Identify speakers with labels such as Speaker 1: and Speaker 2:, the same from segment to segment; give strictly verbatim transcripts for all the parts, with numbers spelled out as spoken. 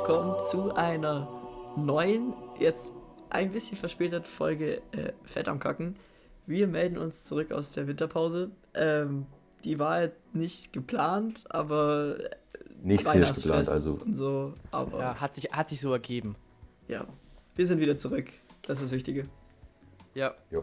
Speaker 1: willkommen zu einer neuen, jetzt ein bisschen verspäteten Folge äh, Fett am Kacken. Wir melden uns zurück aus der Winterpause. Ähm, die war halt nicht geplant, aber
Speaker 2: Nichts hier ist geplant, also.
Speaker 1: Und so, aber
Speaker 3: ja, hat sich, hat sich so ergeben.
Speaker 1: Ja, wir sind wieder zurück. Das ist das Wichtige.
Speaker 3: Ja.
Speaker 2: Jo.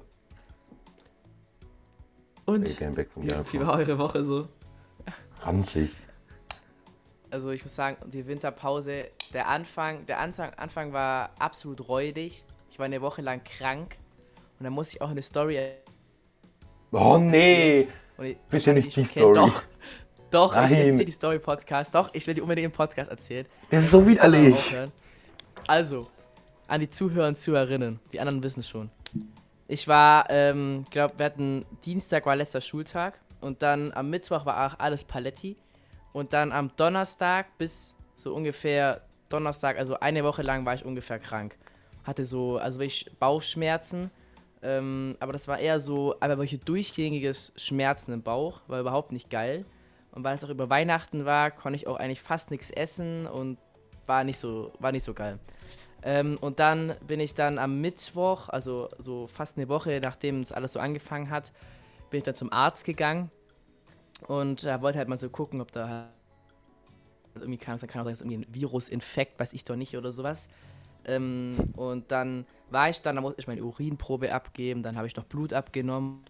Speaker 1: Und
Speaker 2: Wie,
Speaker 1: wie war eure Woche so?
Speaker 2: Ranzig.
Speaker 3: Also ich muss sagen, die Winterpause, der Anfang, der Anfang, Anfang war absolut räudig. Ich war eine Woche lang krank und dann muss ich auch eine Story erzählen.
Speaker 2: Oh nee!
Speaker 3: Ich,
Speaker 2: bitte nicht die Story.
Speaker 3: Doch, doch
Speaker 2: Nein.
Speaker 3: ich erzähle die Story-Podcast. Doch, ich will die unbedingt im Podcast erzählen.
Speaker 2: Das ist so widerlich.
Speaker 3: Also, an die Zuhörer und Zuhörerinnen, die anderen wissen schon. Ich war, ähm, glaube, wir hatten Dienstag war letzter Schultag und dann am Mittwoch war auch alles Paletti und dann am Donnerstag bis so ungefähr Donnerstag, also eine Woche lang war ich ungefähr krank. Hatte so, also wirklich Bauchschmerzen, ähm, aber das war eher so, aber welche durchgängiges Schmerzen im Bauch, war überhaupt nicht geil. Und weil es auch über Weihnachten war, konnte ich auch eigentlich fast nichts essen und war nicht so, war nicht so geil. Ähm, und dann bin ich dann am Mittwoch, also so fast eine Woche, nachdem es alles so angefangen hat, bin ich dann zum Arzt gegangen und äh, wollte halt mal so gucken, ob da halt irgendwie kam, dann kann auch sein, dass irgendwie ein Virusinfekt, weiß ich doch nicht oder sowas. Ähm, und dann war ich dann, da musste ich meine Urinprobe abgeben, dann habe ich noch Blut abgenommen.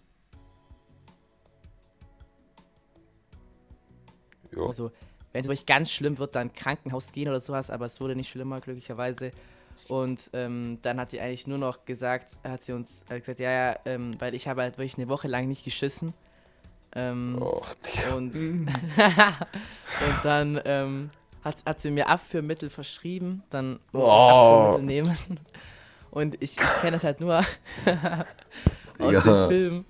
Speaker 2: Jo.
Speaker 3: Also, wenn es wirklich ganz schlimm wird, dann Krankenhaus gehen oder sowas, aber es wurde nicht schlimmer, glücklicherweise. Und ähm, dann hat sie eigentlich nur noch gesagt, hat sie uns hat gesagt, ja, ja, ähm, weil ich habe halt wirklich eine Woche lang nicht geschissen. Ähm,
Speaker 2: Oh,
Speaker 3: und, und dann ähm, hat, hat sie mir Abführmittel verschrieben, dann muss ich
Speaker 2: Oh.
Speaker 3: Abführmittel nehmen. Und ich, ich kenne das halt nur aus
Speaker 2: Ja.
Speaker 3: den Filmen.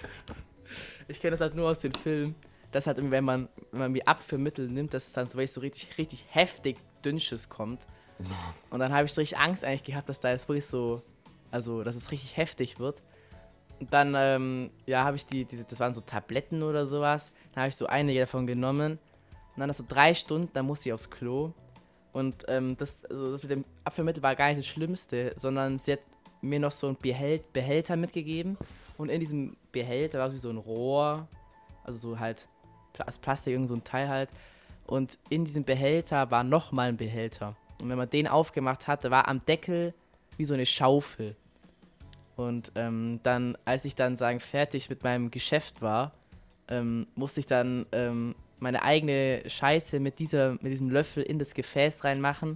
Speaker 3: Ich kenne das halt nur aus den Filmen. Das halt irgendwie, wenn man, wenn man wie Abführmittel nimmt, dass es dann so wirklich so richtig, richtig heftig Dünnsches kommt. Und dann habe ich so richtig Angst eigentlich gehabt, dass da jetzt wirklich so, also, dass es richtig heftig wird. Und dann, ähm, ja, habe ich die, diese, das waren so Tabletten oder sowas. Dann habe ich so einige davon genommen. Und dann nach so drei Stunden, dann musste ich aufs Klo. Und ähm, das, also das mit dem Abführmittel war gar nicht das Schlimmste, sondern sie hat mir noch so einen Behält, Behälter mitgegeben. Und in diesem Behälter war wie so ein Rohr, also so halt aus Plastik, irgend so ein Teil halt. Und in diesem Behälter war nochmal ein Behälter. Und wenn man den aufgemacht hatte, war am Deckel wie so eine Schaufel. Und ähm, dann, als ich dann sagen fertig mit meinem Geschäft war, ähm, musste ich dann ähm, meine eigene Scheiße mit, dieser, mit diesem Löffel in das Gefäß reinmachen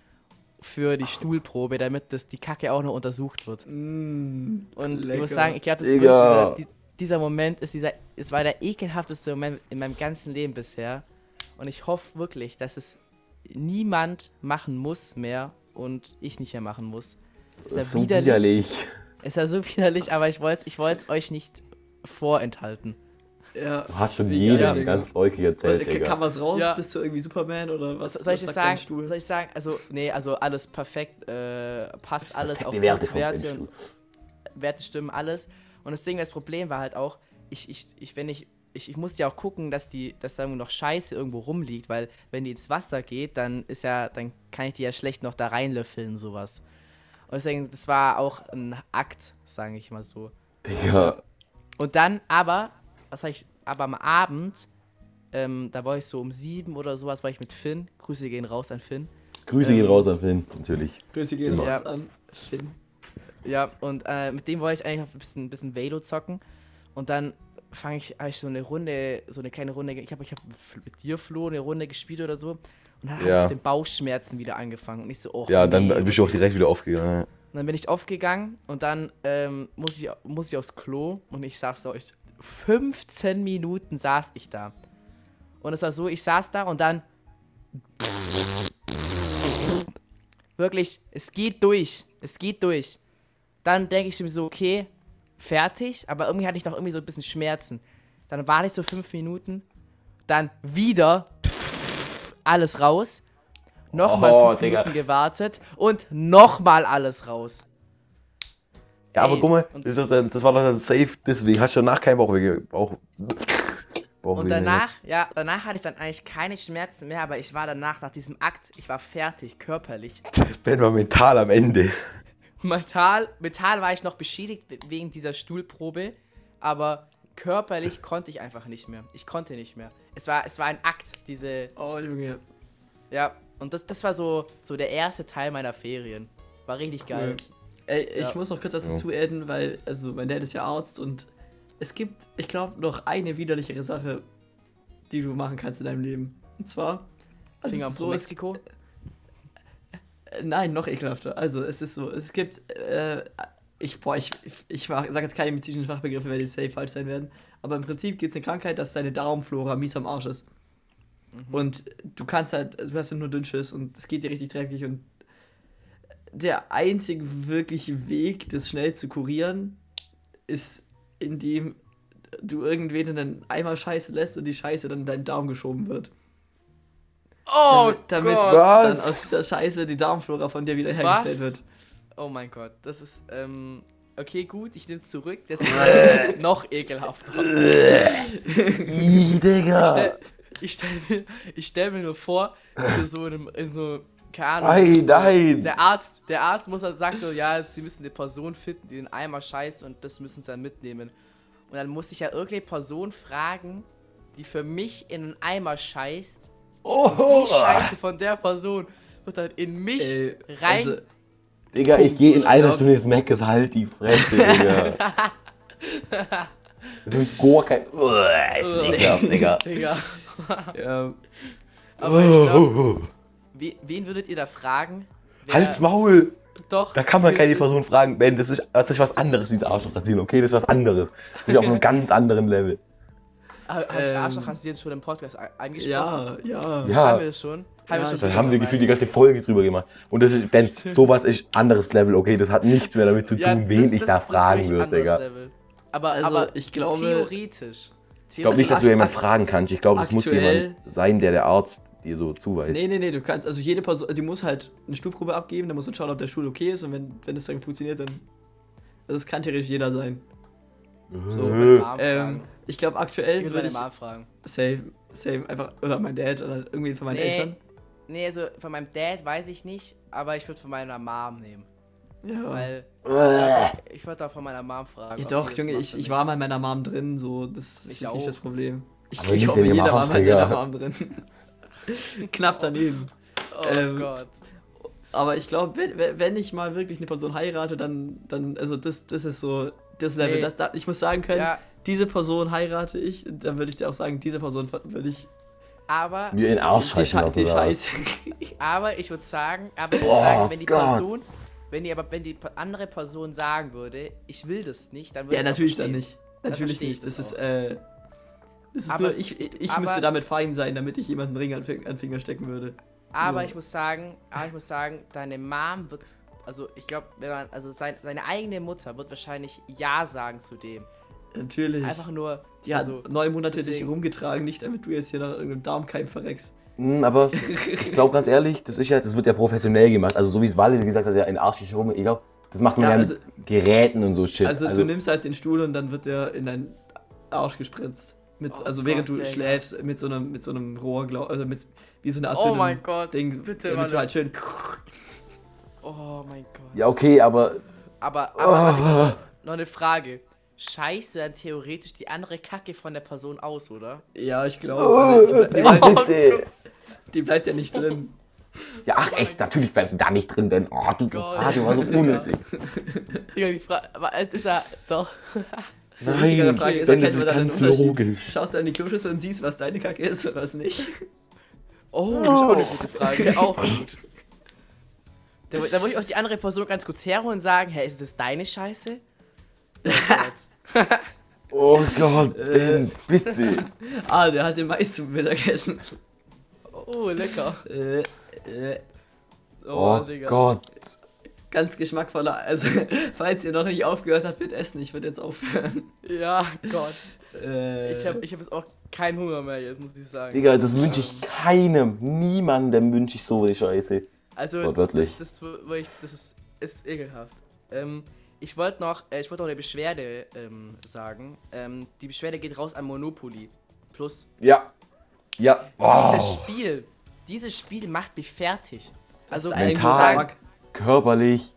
Speaker 3: für die Stuhlprobe, damit das, die Kacke auch noch untersucht wird.
Speaker 1: Mm,
Speaker 3: Und
Speaker 1: lecker.
Speaker 3: ich muss sagen, ich glaube, das ist
Speaker 2: Digga.
Speaker 3: wirklich dieser, dieser Moment ist dieser, es war der ekelhafteste Moment in meinem ganzen Leben bisher. Und ich hoffe wirklich, dass es niemand machen muss mehr und ich nicht mehr machen muss.
Speaker 2: Das ist so widerlich.
Speaker 3: Ist ja so widerlich, aber ich wollte ich es euch nicht vorenthalten.
Speaker 1: Ja.
Speaker 2: Du hast schon
Speaker 1: Wie
Speaker 2: jedem
Speaker 1: geil, Digga.
Speaker 2: ganz läufig erzählt,
Speaker 1: Kann,
Speaker 2: Digga.
Speaker 1: kann was raus?
Speaker 3: Ja.
Speaker 1: Bist du irgendwie Superman oder was?
Speaker 3: Soll ich
Speaker 1: was
Speaker 3: das
Speaker 1: sagt dein
Speaker 3: sagen?
Speaker 1: Stuhl?
Speaker 3: Soll ich sagen? Also, nee, also alles perfekt, äh, passt alles, auch
Speaker 2: Die Werte vom
Speaker 3: Werte,
Speaker 2: Stuhl.
Speaker 3: und Werte stimmen, alles. Und das Ding, das Problem war halt auch, ich, ich, ich, wenn ich, ich, ich musste ja auch gucken, dass die, dass da irgendwo noch Scheiße irgendwo rumliegt, weil wenn die ins Wasser geht, dann ist ja, dann kann ich die ja schlecht noch da reinlöffeln, sowas. Und deswegen, das war auch ein Akt, sage ich mal so.
Speaker 2: Digga.
Speaker 3: Und dann, aber, was sag ich, aber am Abend, ähm, da war ich so um sieben oder sowas, war ich mit Finn. Grüße gehen raus an Finn.
Speaker 2: Grüße
Speaker 3: Ähm,
Speaker 2: gehen raus an Finn, natürlich.
Speaker 1: Grüße gehen
Speaker 2: Immer.
Speaker 1: raus an Finn.
Speaker 3: Ja, und äh, mit dem wollte ich eigentlich noch ein bisschen, ein bisschen Velo zocken. Und dann fange ich, habe ich so eine Runde, so eine kleine Runde, ich habe ich hab mit dir, Flo, eine Runde gespielt oder so. Und dann habe
Speaker 2: Ja.
Speaker 3: ich mit den Bauchschmerzen wieder angefangen. Und ich so, oh,
Speaker 2: Ja, dann
Speaker 3: nee.
Speaker 2: bist du auch direkt wieder aufgegangen.
Speaker 3: Und dann bin ich aufgegangen und dann ähm, muss, ich, muss ich aufs Klo und ich sag's euch, fünfzehn Minuten saß ich da. Und es war so, ich saß da und dann wirklich, es geht durch, es geht durch. Dann denke ich mir so, okay, fertig, aber irgendwie hatte ich noch irgendwie so ein bisschen Schmerzen. Dann warte ich so fünf Minuten, dann wieder alles raus. Nochmal
Speaker 2: Oh,
Speaker 3: fünf
Speaker 2: Digga.
Speaker 3: Minuten gewartet und nochmal alles raus.
Speaker 2: Ja, aber
Speaker 3: Ey,
Speaker 2: guck mal,
Speaker 3: und-
Speaker 2: das, ist dann, das war doch dann safe, deswegen hast du danach keinen Bauchweh. Bauch, Boah,
Speaker 3: Und
Speaker 2: wie
Speaker 3: danach, ja, danach hatte ich dann eigentlich keine Schmerzen mehr, aber ich war danach, nach diesem Akt, ich war fertig, körperlich.
Speaker 2: Ben war mental am Ende.
Speaker 3: Mental, mental war ich noch beschädigt wegen dieser Stuhlprobe, aber körperlich konnte ich einfach nicht mehr. Ich konnte nicht mehr. Es war, es war ein Akt, diese,
Speaker 1: Oh, Junge.
Speaker 3: ja, und das, das war so, so der erste Teil meiner Ferien. War richtig geil.
Speaker 1: Ey, ich
Speaker 3: Ja.
Speaker 1: muss noch kurz was
Speaker 2: Ja.
Speaker 1: dazu adden, weil, also mein Dad ist ja Arzt und es gibt, ich glaube, noch eine widerlichere Sache, die du machen kannst in deinem Leben. Und zwar, also
Speaker 3: Finger
Speaker 1: so
Speaker 3: pro
Speaker 1: ist,
Speaker 3: Mexiko.
Speaker 1: äh, nein, noch ekelhafter. Also es ist so, es gibt, äh, ich, boah, ich, ich sage jetzt keine medizinischen Fachbegriffe, weil die safe falsch sein werden, aber im Prinzip gibt es eine Krankheit, dass deine Darmflora mies am Arsch ist. Und du kannst halt, du hast ja nur Dünnschiss und es geht dir richtig dreckig und der einzige wirkliche Weg, das schnell zu kurieren, ist, indem du irgendwen in einen Eimer Scheiße lässt und die Scheiße dann in deinen Darm geschoben wird.
Speaker 3: Oh
Speaker 1: damit damit
Speaker 3: Gott.
Speaker 1: dann
Speaker 2: Was?
Speaker 1: aus dieser Scheiße die Darmflora von dir wieder hergestellt wird.
Speaker 3: Oh mein Gott, das ist, ähm, okay, gut, ich nehme es zurück. Das ist äh, noch ekelhafter.
Speaker 2: Ih,
Speaker 3: Ich
Speaker 2: Digga.
Speaker 3: stell, ich stell mir, ich stell mir nur vor, in so einem, in so, keine Ahnung.
Speaker 2: Nein,
Speaker 3: so,
Speaker 2: nein.
Speaker 3: Der Arzt, der Arzt muss dann sagt so, ja, sie müssen eine Person finden, die den Eimer scheißt und das müssen sie dann mitnehmen. Und dann muss ich ja irgendeine Person fragen, die für mich in einen Eimer scheißt.
Speaker 2: Oh,
Speaker 3: Die Scheiße von der Person wird dann in mich
Speaker 1: Ey,
Speaker 3: rein.
Speaker 1: also,
Speaker 2: Digga, ich gehe in
Speaker 1: Ich
Speaker 2: einer
Speaker 1: glaub-
Speaker 2: Stunde ins Meckes, halt die Fresse, Digga. Du bist gar kein... Uah, ist ekelhaft, Digga.
Speaker 3: Digga.
Speaker 1: ja,
Speaker 3: Aber ich glaub,
Speaker 2: Oh,
Speaker 3: we, wen würdet ihr da fragen? Wer-
Speaker 2: Halt's Maul!
Speaker 3: Doch.
Speaker 2: Da kann man
Speaker 3: willst
Speaker 2: keine
Speaker 3: du's
Speaker 2: Person fragen, Ben, das ist, das ist was anderes wie das Arschloch rasieren, okay? Das ist was anderes. Das ist auf einem ganz anderen Level.
Speaker 3: Hab, hab ich
Speaker 1: Ähm,
Speaker 3: Arschloch rasiert schon im Podcast a- angesprochen?
Speaker 1: ja, ja.
Speaker 3: Haben
Speaker 2: Ja,
Speaker 3: wir das schon?
Speaker 1: Ja,
Speaker 3: Haben wir schon
Speaker 2: da
Speaker 3: drüber
Speaker 2: haben wir
Speaker 3: gemeint?
Speaker 2: gefühlt die ganze Folge drüber gemacht. Und das ist, Ben, sowas ist anderes Level, okay? Das hat nichts mehr damit zu tun,
Speaker 3: Ja,
Speaker 2: wen
Speaker 3: das-
Speaker 2: ich
Speaker 3: das-
Speaker 2: da
Speaker 3: das ist
Speaker 2: fragen
Speaker 3: wirklich
Speaker 2: würde,
Speaker 3: anderes
Speaker 2: Digga.
Speaker 3: Level. Aber,
Speaker 1: Also,
Speaker 3: aber
Speaker 1: ich glaube-
Speaker 3: theoretisch.
Speaker 2: Ich glaube nicht, dass du
Speaker 1: Also
Speaker 2: jemanden
Speaker 1: akt-
Speaker 2: fragen kannst. Ich glaube, es muss
Speaker 1: aktuell-
Speaker 2: jemand sein, der der Arzt dir so zuweist.
Speaker 1: Nee, nee, nee, du kannst, also jede Person, die muss halt eine Stuhlprobe abgeben, dann musst du schauen, ob der Stuhl okay ist und wenn, wenn es dann funktioniert, dann. Also es kann theoretisch jeder sein.
Speaker 3: So,
Speaker 2: Äh,
Speaker 3: meine Mom
Speaker 1: Ähm,
Speaker 3: fragen.
Speaker 1: ich glaube
Speaker 3: Ich
Speaker 1: aktuell
Speaker 3: würde
Speaker 1: würde
Speaker 3: meine
Speaker 1: ich.
Speaker 3: Mom fragen.
Speaker 1: Same, same, einfach, oder mein Dad oder irgendwie von meinen
Speaker 3: Nee.
Speaker 1: Eltern.
Speaker 3: Nee, also von meinem Dad weiß ich nicht, aber ich würde von meiner Mom nehmen.
Speaker 1: Ja.
Speaker 3: Weil
Speaker 2: äh,
Speaker 3: ich würde auch von meiner Mom fragen.
Speaker 1: Ja
Speaker 3: ob
Speaker 1: doch,
Speaker 3: die das
Speaker 1: Junge,
Speaker 3: macht
Speaker 1: ich,
Speaker 3: für
Speaker 1: ich
Speaker 3: mich.
Speaker 1: war mal in meiner Mom drin, so, das
Speaker 3: Ich
Speaker 1: ist jetzt
Speaker 3: auch.
Speaker 1: nicht das Problem. Ich,
Speaker 2: Aber
Speaker 1: ich
Speaker 2: nicht
Speaker 1: hoffe,
Speaker 2: in ihrem
Speaker 1: jeder war
Speaker 2: Haus,
Speaker 1: mal in seiner
Speaker 2: Digga.
Speaker 1: Mom drin. Knapp daneben.
Speaker 3: Oh
Speaker 1: ähm,
Speaker 3: Gott.
Speaker 1: Aber ich glaube, wenn, wenn ich mal wirklich eine Person heirate, dann, dann also das, das ist so das Level.
Speaker 3: Nee.
Speaker 1: Das, da, ich muss sagen können,
Speaker 3: Ja,
Speaker 1: diese Person heirate ich, dann würde ich dir auch sagen, diese Person würde ich
Speaker 3: aber,
Speaker 2: mir in den Arsch
Speaker 1: die,
Speaker 2: scheißen
Speaker 1: Sche
Speaker 2: lassen.
Speaker 1: die
Speaker 2: oder was?
Speaker 1: Scheiße.
Speaker 3: aber ich würde sagen, aber ich würd
Speaker 2: Oh
Speaker 3: sagen, wenn die
Speaker 2: Gott.
Speaker 3: Person, wenn die aber wenn die pa- andere Person sagen würde, ich will das nicht, dann würde
Speaker 1: Ja,
Speaker 3: ich es auch
Speaker 1: natürlich dann
Speaker 3: verstehen.
Speaker 1: nicht.
Speaker 3: Dann
Speaker 1: Natürlich
Speaker 3: verstehe ich
Speaker 1: nicht. Das
Speaker 3: das
Speaker 1: ist,
Speaker 3: auch.
Speaker 1: äh. Das ist
Speaker 3: Aber
Speaker 1: nur,
Speaker 3: es-
Speaker 1: ich, ich, ich
Speaker 3: aber-
Speaker 1: müsste damit fein sein, damit ich jemanden Ring an, Fing- an Finger stecken würde.
Speaker 3: Aber
Speaker 1: So.
Speaker 3: ich muss sagen, aber ich muss sagen, deine Mom wird, also ich glaube, wenn man, also sein, seine eigene Mutter wird wahrscheinlich Ja sagen zu dem.
Speaker 1: Natürlich.
Speaker 3: Einfach nur,
Speaker 1: Die hat
Speaker 3: also,
Speaker 1: neun Monate dich
Speaker 3: deswegen-
Speaker 1: rumgetragen, nicht damit du jetzt hier nach irgendeinem Darmkeim verreckst.
Speaker 2: Hm, aber ich glaube ganz ehrlich, das ist ja, das wird ja professionell gemacht. Also so wie es Walle gesagt hat, ja in Arsch rum. Ich glaube, das macht man
Speaker 1: Ja,
Speaker 2: ja,
Speaker 1: also-
Speaker 2: mit Geräten und so Shit.
Speaker 1: Also, du nimmst halt den Stuhl und dann wird der in deinen Arsch gespritzt. Mit,
Speaker 3: Oh
Speaker 1: also
Speaker 3: Gott,
Speaker 1: während du
Speaker 3: Digga.
Speaker 1: schläfst, mit so einem, mit so einem Rohr, glaub, also mit wie so eine Art
Speaker 3: Oh
Speaker 1: dünnem
Speaker 3: mein Gott,
Speaker 1: Ding,
Speaker 3: bitte,
Speaker 1: damit du
Speaker 3: Mann.
Speaker 1: halt schön.
Speaker 3: oh mein Gott.
Speaker 2: ja, okay, aber
Speaker 3: Aber, aber warte, also, noch eine Frage. Scheißt du dann theoretisch die andere Kacke von der Person aus, oder?
Speaker 1: Ja, ich glaube. Also, die, die, bleibt,
Speaker 3: Oh,
Speaker 2: bitte.
Speaker 1: die bleibt ja nicht drin.
Speaker 2: Ja, ach echt, natürlich bleibst du da nicht drin, denn oh, du,
Speaker 3: Gott.
Speaker 2: ah, du war so unnötig.
Speaker 3: Digga, die Frage, aber es ist ja doch.
Speaker 1: Die wichtigere
Speaker 2: Nein,
Speaker 1: Frage ist,
Speaker 2: denn das
Speaker 1: erkennt
Speaker 2: ist
Speaker 1: man dann den
Speaker 2: ganz
Speaker 1: Unterschied?
Speaker 2: logisch.
Speaker 1: Schaust du an die Kloschüssel und siehst, was deine Kacke ist und was nicht?
Speaker 3: Oh, das ist auch eine gute Frage. Auch gut. Da, da würde ich auch die andere Person ganz kurz herholen und sagen, hä, ist das deine Scheiße? Oh Gott.
Speaker 2: Oh Gott,
Speaker 1: Äh.
Speaker 2: Ben, bitte.
Speaker 1: Ah, der hat den Mais zum Mittagessen.
Speaker 3: Oh, lecker.
Speaker 1: Äh, äh,
Speaker 2: Oh
Speaker 3: Digga.
Speaker 2: Gott.
Speaker 1: ganz geschmackvoller. Also, falls ihr noch nicht aufgehört habt mit Essen, ich würde jetzt aufhören.
Speaker 3: Ja, Gott.
Speaker 1: Äh,
Speaker 3: Ich habe ich hab jetzt auch keinen Hunger mehr jetzt, muss ich sagen.
Speaker 2: Digga, das wünsche ich keinem, niemandem wünsche ich so die Scheiße.
Speaker 3: Also,
Speaker 2: Wortwörtlich.
Speaker 3: das, das, wirklich, das ist, ist ekelhaft. Ähm, ich wollte noch, äh, ich wollte noch eine Beschwerde ähm, sagen. Ähm, die Beschwerde geht raus an Monopoly. Plus.
Speaker 2: Ja. Ja. Oh.
Speaker 3: Dieses Spiel, dieses Spiel macht mich fertig. Also
Speaker 1: Das ist
Speaker 3: ich muss
Speaker 2: mental.
Speaker 3: sagen,
Speaker 2: Körperlich.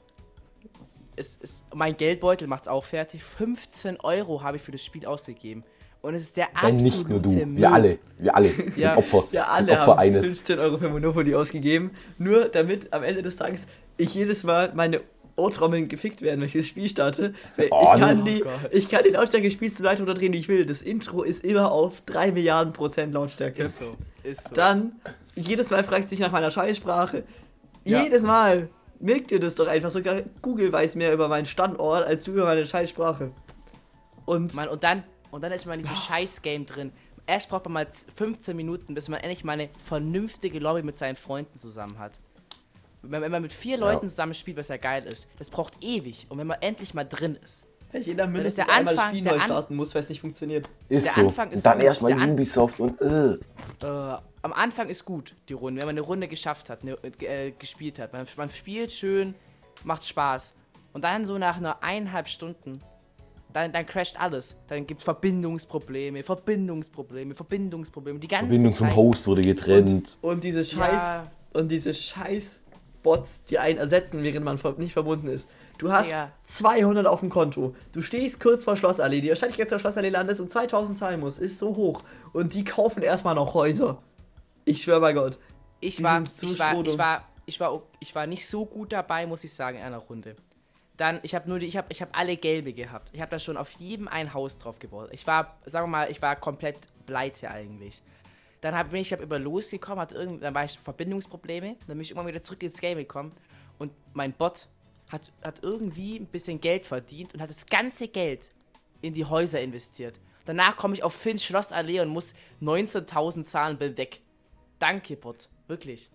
Speaker 3: es ist, mein Geldbeutel macht es auch fertig. fünfzehn Euro habe ich für das Spiel ausgegeben. Und es ist der
Speaker 2: Denn
Speaker 3: absolute
Speaker 2: nicht nur du.
Speaker 3: Müll.
Speaker 2: Wir alle. Wir alle
Speaker 3: Ja.
Speaker 2: sind Opfer.
Speaker 1: Ja,
Speaker 2: sind
Speaker 1: alle
Speaker 2: Opfer
Speaker 1: haben
Speaker 2: eines.
Speaker 1: fünfzehn Euro für Monopoly ausgegeben, nur damit am Ende des Tages ich jedes Mal meine Ohrtrommeln gefickt werden, wenn ich das Spiel starte. Weil
Speaker 2: Oh,
Speaker 1: ich, kann
Speaker 2: nee.
Speaker 1: die,
Speaker 3: Oh Gott.
Speaker 1: ich kann die Lautstärke des Spiels so weit runterdrehen, wie ich will. Das Intro ist immer auf drei Milliarden Prozent Lautstärke.
Speaker 3: Ist so, ist so.
Speaker 1: Dann, jedes Mal fragt sich nach meiner Scheißsprache.
Speaker 3: Ja.
Speaker 1: Jedes Mal. Merkt ihr das doch einfach. Sogar Google weiß mehr über meinen Standort, als du über meine Scheißsprache. Und
Speaker 3: Mann, und dann, und dann ist man in diesem Scheiß-Game drin. Erst braucht man mal fünfzehn Minuten, bis man endlich mal eine vernünftige Lobby mit seinen Freunden zusammen hat. Wenn, wenn man mit vier Leuten
Speaker 2: Ja.
Speaker 3: zusammen spielt, was ja geil ist, das braucht ewig. Und wenn man endlich mal drin ist.
Speaker 1: weil jeder mindestens
Speaker 3: der
Speaker 1: einmal das
Speaker 3: Anfang-
Speaker 1: Spiel
Speaker 3: der
Speaker 1: neu
Speaker 3: An-
Speaker 1: starten muss, weil es nicht funktioniert.
Speaker 2: Ist
Speaker 3: Der
Speaker 2: so.
Speaker 3: Anfang ist
Speaker 2: und dann
Speaker 3: gut.
Speaker 2: erstmal
Speaker 3: Der An-
Speaker 2: Ubisoft und äh.
Speaker 3: Äh, am Anfang ist gut, die Runde, wenn man eine Runde geschafft hat, eine, äh, gespielt hat. Man, man spielt schön, macht Spaß. Und dann so nach einer eineinhalb Stunden, dann, dann crasht alles. Dann gibt es Verbindungsprobleme, Verbindungsprobleme, Verbindungsprobleme. Die ganze
Speaker 2: Verbindung
Speaker 3: Zeit.
Speaker 2: zum Host wurde getrennt.
Speaker 1: Und diese Scheiß
Speaker 3: Ja.
Speaker 1: und diese Scheiß Bots, die einen ersetzen, während man ver- nicht verbunden ist. Du hast
Speaker 3: Ja.
Speaker 1: zweihundert auf dem Konto. Du stehst kurz vor Schlossallee. Die Wahrscheinlichkeit, dass du zur Schlossallee landest und zweitausend zahlen musst, ist so hoch. Und die kaufen erstmal noch Häuser. Ich schwör bei Gott.
Speaker 3: Ich
Speaker 1: Die
Speaker 3: war,
Speaker 1: sind so
Speaker 3: ich, war,
Speaker 1: strohdumm.
Speaker 3: ich, war, ich, war, ich war nicht so gut dabei, muss ich sagen, in einer Runde. Dann, ich habe nur die, ich habe ich hab alle gelbe gehabt. Ich habe da schon auf jedem ein Haus drauf gebaut. Ich war, sagen wir mal, ich war komplett pleite eigentlich. Dann hab, bin ich hab über losgekommen, hatte irgend, dann war ich Verbindungsprobleme. Dann bin ich irgendwann wieder zurück ins Game gekommen. Und mein Bot hat, hat irgendwie ein bisschen Geld verdient und hat das ganze Geld in die Häuser investiert. Danach komme ich auf Finch Schlossallee und muss neunzehntausend zahlen, bin weg. Danke, Bot. Wirklich.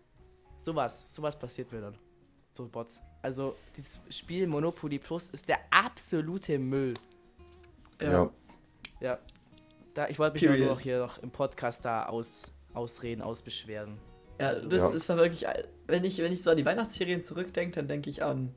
Speaker 3: Sowas, sowas passiert mir dann. So Bots. Also, dieses Spiel Monopoly Plus ist der absolute Müll.
Speaker 2: Ja.
Speaker 3: Ja. Da, ich wollte mich nur
Speaker 1: Period.
Speaker 3: noch hier noch im Podcast da aus, ausreden, ausbeschweren.
Speaker 1: Ja,
Speaker 3: Also,
Speaker 1: das
Speaker 2: ja.
Speaker 1: ist war wirklich. Wenn ich, wenn ich so an die Weihnachtsserien zurückdenke, dann denke ich an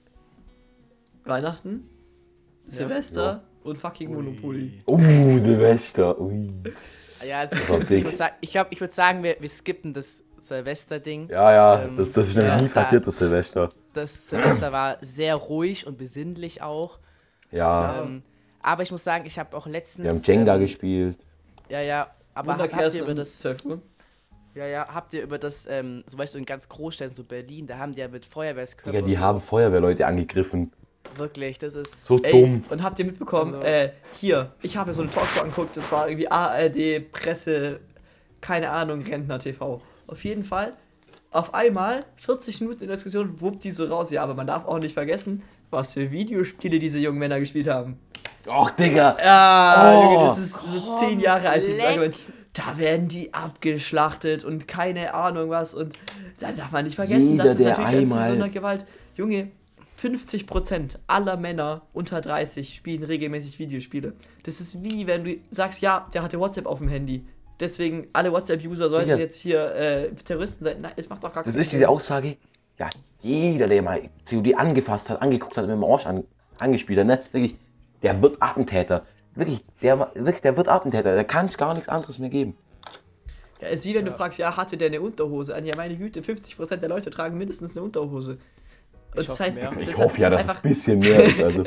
Speaker 1: Weihnachten, Silvester
Speaker 2: Ja.
Speaker 1: und fucking Monopoly.
Speaker 2: Uh, Silvester. Ui.
Speaker 3: Ja, also,
Speaker 2: war
Speaker 3: ich,
Speaker 2: dick.
Speaker 3: ich, muss sagen- ich glaube, ich würde sagen, wir, wir skippen das Silvester-Ding.
Speaker 2: Ja, ja,
Speaker 3: Ähm,
Speaker 2: das, das ist nämlich
Speaker 3: ja,
Speaker 2: nie
Speaker 3: da-
Speaker 2: passiert, das Silvester.
Speaker 3: Das Silvester war sehr ruhig und besinnlich auch.
Speaker 2: Ja,
Speaker 3: Ähm, aber ich muss sagen, ich habe auch letztens.
Speaker 2: wir haben Jenga
Speaker 3: ähm,
Speaker 2: gespielt.
Speaker 3: Ja, ja, aber hab, habt
Speaker 1: Wunderkerzen
Speaker 3: ihr über
Speaker 1: um
Speaker 3: das.
Speaker 1: zwölf Uhr.
Speaker 3: Ja, ja, habt ihr über das, ähm, so weißt du, in ganz Großstädten, so Berlin, da haben die ja mit Feuerwehrskörpern.
Speaker 2: Digga, die haben Feuerwehrleute angegriffen.
Speaker 3: Wirklich, das ist.
Speaker 2: So
Speaker 1: Ey,
Speaker 2: dumm.
Speaker 1: und habt ihr mitbekommen,
Speaker 3: Also-
Speaker 1: äh, hier, ich habe mir so eine Talkshow angeguckt, das war irgendwie A R D, Presse, keine Ahnung, Rentner T V. Auf jeden Fall, auf einmal, vierzig Minuten in der Diskussion, wuppt die so raus. Ja, aber man darf auch nicht vergessen, was für Videospiele diese jungen Männer gespielt haben.
Speaker 2: Och, Digga.
Speaker 1: Ja,
Speaker 2: Oh,
Speaker 1: Junge, das ist so zehn Jahre alt, dieses
Speaker 3: leck.
Speaker 1: Argument. Da werden die abgeschlachtet und keine Ahnung was. Und da darf man nicht vergessen,
Speaker 2: Jeder,
Speaker 1: das ist
Speaker 2: der
Speaker 1: natürlich als
Speaker 2: einmal-
Speaker 1: besondere Gewalt. Junge, fünfzig Prozent aller Männer unter dreißig spielen regelmäßig Videospiele. Das ist wie wenn du sagst, ja, der hatte WhatsApp auf dem Handy. Deswegen alle WhatsApp-User sollten
Speaker 2: Ja.
Speaker 1: jetzt hier äh, Terroristen sein. Nein, es macht doch gar
Speaker 2: Das
Speaker 1: keinen
Speaker 2: ist diese Aussage, ja, jeder, der mal C O D angefasst hat, angeguckt hat, mit dem Arsch an, angespielt hat, ne, wirklich, der wird Attentäter. Wirklich, der, wirklich, der wird Attentäter. Da kann es gar nichts anderes mehr geben.
Speaker 1: Ja, es ist wie wenn du fragst, ja, hatte der eine Unterhose an? Ja, meine Güte, fünfzig Prozent der Leute tragen mindestens eine Unterhose. Und
Speaker 3: Ich
Speaker 1: das
Speaker 3: hoffe
Speaker 1: heißt,
Speaker 3: mehr.
Speaker 2: Ich
Speaker 1: das
Speaker 2: hoffe ja,
Speaker 1: ist
Speaker 2: dass es
Speaker 1: einfach,
Speaker 2: ein bisschen mehr ist. Also,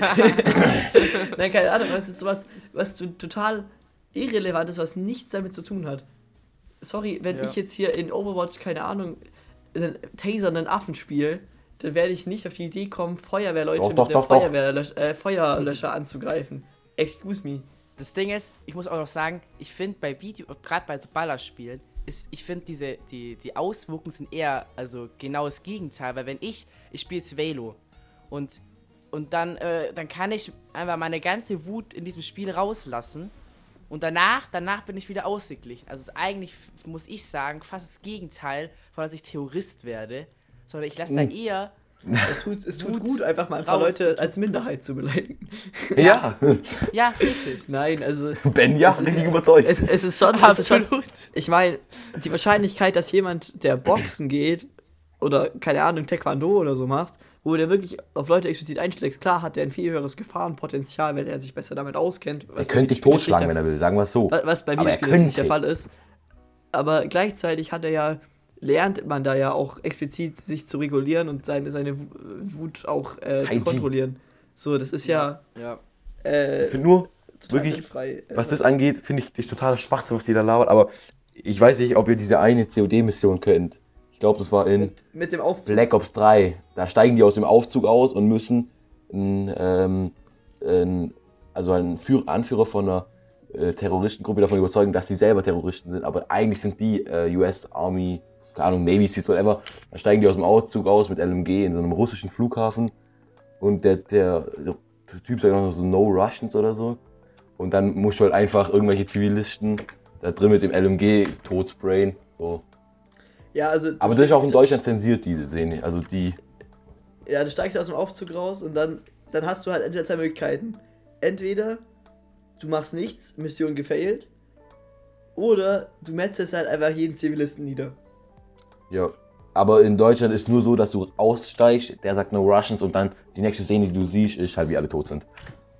Speaker 1: nein, keine Ahnung, es ist sowas, was du total irrelevant ist, was nichts damit zu tun hat. Sorry, wenn
Speaker 3: Ja.
Speaker 1: ich jetzt hier in Overwatch, keine Ahnung, einen tasernden Affen spiele, dann werde ich nicht auf die Idee kommen, Feuerwehrleute
Speaker 2: Doch,
Speaker 1: mit
Speaker 2: doch,
Speaker 1: einem
Speaker 2: doch, doch.
Speaker 1: Feuerwehrlösch äh, Feuerlöscher anzugreifen. Excuse me.
Speaker 3: Das Ding ist, ich muss auch noch sagen, ich finde bei Video, gerade bei so Ballerspielen, ist, ich finde diese, die, die Auswirkungen sind eher, also genau das Gegenteil, weil wenn ich, ich spiele jetzt Velo und, und dann, äh, dann kann ich einfach meine ganze Wut in diesem Spiel rauslassen und danach, danach bin ich wieder ausgeglichen. Also es ist eigentlich, muss ich sagen, fast das Gegenteil, von dass ich Terrorist werde, sondern ich lasse dann eher
Speaker 1: Es tut, es tut
Speaker 3: Wut
Speaker 1: gut, einfach mal ein paar
Speaker 3: raus.
Speaker 1: Leute als Minderheit zu beleidigen.
Speaker 2: ja,
Speaker 3: ja, richtig.
Speaker 1: Nein, also
Speaker 2: Ben, ja,
Speaker 1: Es ist-
Speaker 2: richtig überzeugt.
Speaker 1: es, es ist schon, es ist schon
Speaker 3: Absolut.
Speaker 1: ich meine, die Wahrscheinlichkeit, dass jemand, der Boxen geht oder, keine Ahnung, Taekwondo oder so macht, wo der wirklich auf Leute explizit einschlägt. Klar hat der ein viel höheres Gefahrenpotenzial, weil er sich besser damit auskennt.
Speaker 2: Er könnte dich totschlagen, wenn er will, sagen wir es so.
Speaker 1: Was bei Videospielen nicht der Fall ist. Aber gleichzeitig hat er ja, lernt man da ja auch explizit sich zu regulieren und seine, seine Wut auch äh, zu kontrollieren. So, das ist ja,
Speaker 3: ja.
Speaker 1: Äh,
Speaker 2: ich finde nur,
Speaker 1: total
Speaker 2: wirklich,
Speaker 1: sinnfrei.
Speaker 2: was das angeht, finde ich, das totaler Schwachsinn, was die da labert, aber ich weiß nicht, ob ihr diese eine C O D-Mission kennt. Ich glaube, das war in
Speaker 1: mit, mit dem Aufzug.
Speaker 2: Black Ops drei. Da steigen die aus dem Aufzug aus und müssen ein, ähm, ein, also einen Führer, Anführer von einer äh, Terroristengruppe davon überzeugen, dass sie selber Terroristen sind, aber eigentlich sind die äh, U S Army, keine Ahnung, Navy Seals, whatever. Da steigen die aus dem Aufzug aus mit L M G in so einem russischen Flughafen und der, der, der Typ sagt noch so No Russians oder so. Und dann musst du halt einfach irgendwelche Zivilisten da drin mit dem L M G totsprayen. So.
Speaker 1: Ja, also.
Speaker 2: Aber das ist auch in Deutschland zensiert, diese Szene. Also die.
Speaker 1: Ja, du steigst aus dem Aufzug raus und dann, dann hast du halt entweder zwei Möglichkeiten. Entweder du machst nichts, Mission gefailt, oder du metzelst halt einfach jeden Zivilisten nieder.
Speaker 2: Ja. Aber in Deutschland ist nur so, dass du aussteigst, der sagt No Russians und dann die nächste Szene, die du siehst, ist halt wie alle tot sind.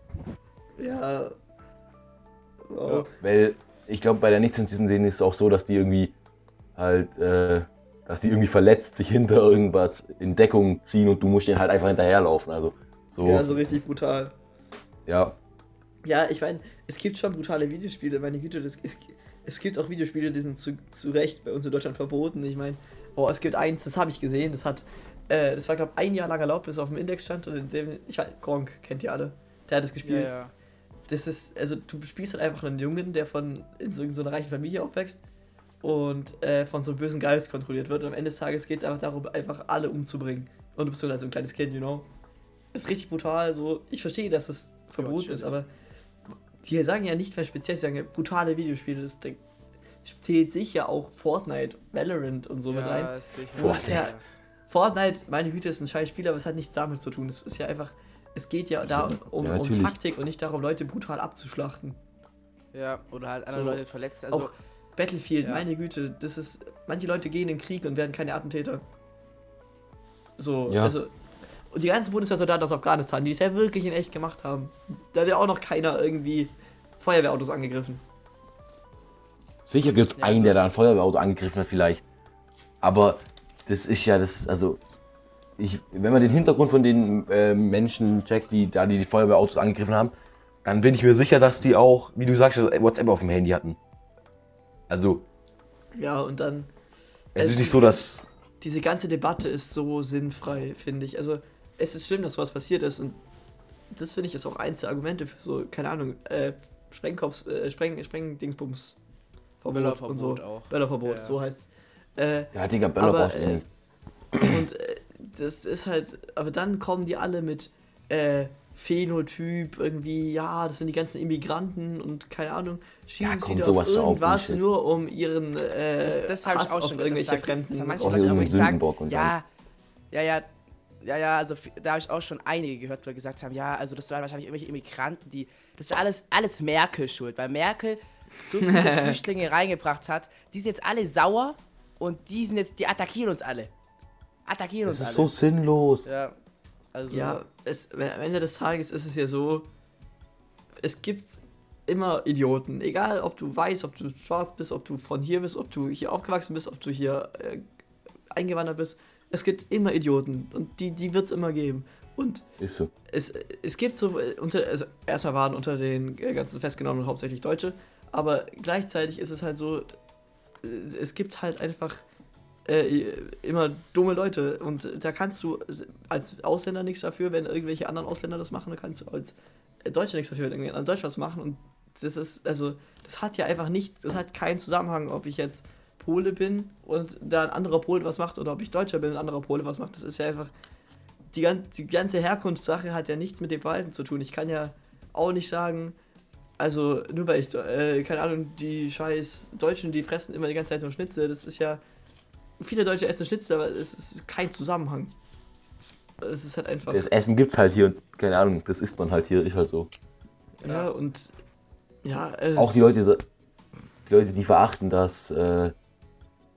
Speaker 1: Ja. Wow.
Speaker 2: Ja, weil ich glaube, bei der nicht zensierten Szene ist es auch so, dass die irgendwie halt, äh, dass die irgendwie verletzt sich hinter irgendwas in Deckung ziehen und du musst denen halt einfach hinterherlaufen. Also so.
Speaker 1: Ja, so richtig brutal.
Speaker 2: Ja.
Speaker 1: Ja, ich meine, es gibt schon brutale Videospiele, meine Güte, das, es, es gibt auch Videospiele, die sind zu, zu Recht bei uns in Deutschland verboten. Ich meine, oh, es gibt eins, das habe ich gesehen, das hat, äh, das war glaube ich ein Jahr lang erlaubt, bis auf dem Index stand und in dem, ich weiß, Gronk kennt ihr alle, der hat es gespielt.
Speaker 3: Ja, ja.
Speaker 1: Das ist, also du spielst halt einfach einen Jungen, der von in so, in so einer reichen Familie aufwächst und äh, von so einem bösen Geist kontrolliert wird und am Ende des Tages geht es einfach darum, einfach alle umzubringen. Und du bist so halt so ein kleines Kind, you know. Das ist richtig brutal, so, ich verstehe, dass es verboten
Speaker 3: Ja,
Speaker 1: ist, aber die sagen ja nicht, weil speziell, sie sagen ja brutale Videospiele, das zählt sicher auch Fortnite, Valorant und so
Speaker 3: ja,
Speaker 1: mit rein.
Speaker 3: Sicher.
Speaker 1: Wo es ja, Fortnite, meine Güte, ist ein scheiß Spiel, aber es hat nichts damit zu tun. Es ist ja einfach, es geht ja da um,
Speaker 2: Ja,
Speaker 1: um Taktik und nicht darum, Leute brutal abzuschlachten.
Speaker 3: Ja, oder halt andere
Speaker 1: So,
Speaker 3: Leute verletzt. Also,
Speaker 1: auch Battlefield,
Speaker 3: ja.
Speaker 1: meine Güte, das ist, manche Leute gehen in den Krieg und werden keine Attentäter. So,
Speaker 2: Ja.
Speaker 1: also, und die ganzen Bundeswehrsoldaten aus Afghanistan, die es ja wirklich in echt gemacht haben, da hat ja auch noch keiner irgendwie Feuerwehrautos angegriffen.
Speaker 2: Sicher gibt es
Speaker 3: Ja,
Speaker 2: einen,
Speaker 3: also-
Speaker 2: der da ein Feuerwehrauto angegriffen hat vielleicht. Aber das ist ja das, also ich, wenn man den Hintergrund von den äh, Menschen checkt, die da die, die Feuerwehrautos angegriffen haben, dann bin ich mir sicher, dass die auch, wie du sagst, WhatsApp auf dem Handy hatten. Also
Speaker 1: Ja, und dann,
Speaker 2: es
Speaker 1: Also
Speaker 2: ist nicht so, dass
Speaker 1: diese ganze Debatte ist so sinnfrei, finde ich. Also, es ist schlimm, dass sowas passiert ist und das finde ich ist auch eins der Argumente für so, keine Ahnung, äh, Sprengkops, äh, Spreng, Sprengdingsbums Verbot
Speaker 3: Böllerverbot
Speaker 1: und so.
Speaker 3: auch.
Speaker 1: Böllerverbot,
Speaker 3: Ja.
Speaker 1: so heißt äh,
Speaker 2: ja, Digga, Böller
Speaker 1: aber,
Speaker 2: braucht eh
Speaker 1: äh,
Speaker 2: nicht.
Speaker 1: und äh, das ist halt, aber dann kommen die alle mit äh, Phänotyp, irgendwie, ja, das sind die ganzen Immigranten und keine Ahnung, schieben
Speaker 2: Ja,
Speaker 1: es
Speaker 2: komm,
Speaker 1: wieder auf
Speaker 2: sowas ist auch
Speaker 1: irgendwas,
Speaker 2: Bullshit.
Speaker 1: nur um ihren äh,
Speaker 3: Das, das habe ich
Speaker 1: Hass
Speaker 3: auch
Speaker 1: auf
Speaker 3: schon
Speaker 1: irgendwelche
Speaker 3: das sagt-
Speaker 1: Fremden.
Speaker 3: das haben manche
Speaker 2: Aus
Speaker 3: Leute auch
Speaker 2: irgendeinem
Speaker 3: wirklich sagen,
Speaker 2: Sündenbock und
Speaker 3: ja, ja, ja, ja, ja, also f- da habe ich auch schon einige gehört, die gesagt haben, ja, also das waren wahrscheinlich irgendwelche Immigranten, die, das ist alles, alles Merkel schuld, weil Merkel so viele Flüchtlinge reingebracht hat, die sind jetzt alle sauer und die sind jetzt, die attackieren uns alle. Attackieren
Speaker 2: Das
Speaker 3: uns
Speaker 2: ist
Speaker 3: alle.
Speaker 2: so sinnlos.
Speaker 3: Ja, also,
Speaker 1: Ja, es, am Ende des Tages ist es ja so, es gibt immer Idioten. Egal, ob du weißt, ob du schwarz bist, ob du von hier bist, ob du hier aufgewachsen bist, ob du hier äh, eingewandert bist. Es gibt immer Idioten und die, die wird es immer geben. Und
Speaker 2: Ist so.
Speaker 1: es, es gibt so, äh, unter, also erstmal waren unter den äh, ganzen Festgenommenen hauptsächlich Deutsche, aber gleichzeitig ist es halt so, äh, es gibt halt einfach äh, immer dumme Leute und da kannst du als Ausländer nichts dafür, wenn irgendwelche anderen Ausländer das machen, da kannst du als Deutscher nichts dafür, wenn irgendjemand in Deutschland was machen und das ist, also, das hat ja einfach nicht, das hat keinen Zusammenhang, ob ich jetzt Pole bin und da ein anderer Pole was macht oder ob ich Deutscher bin und ein anderer Pole was macht, das ist ja einfach, die, gan- die ganze Herkunftssache hat ja nichts mit dem Verhalten zu tun. Ich kann ja auch nicht sagen, also nur weil ich, äh, keine Ahnung, die scheiß Deutschen, die fressen immer die ganze Zeit nur Schnitzel, das ist ja, viele Deutsche essen Schnitzel, aber es ist kein Zusammenhang. Es ist halt einfach,
Speaker 2: Das Essen gibt's halt hier und keine Ahnung, das isst man halt hier, ist halt so.
Speaker 1: ja, und, ja, äh,
Speaker 2: Auch die Leute, die Leute, die verachten, dass, äh,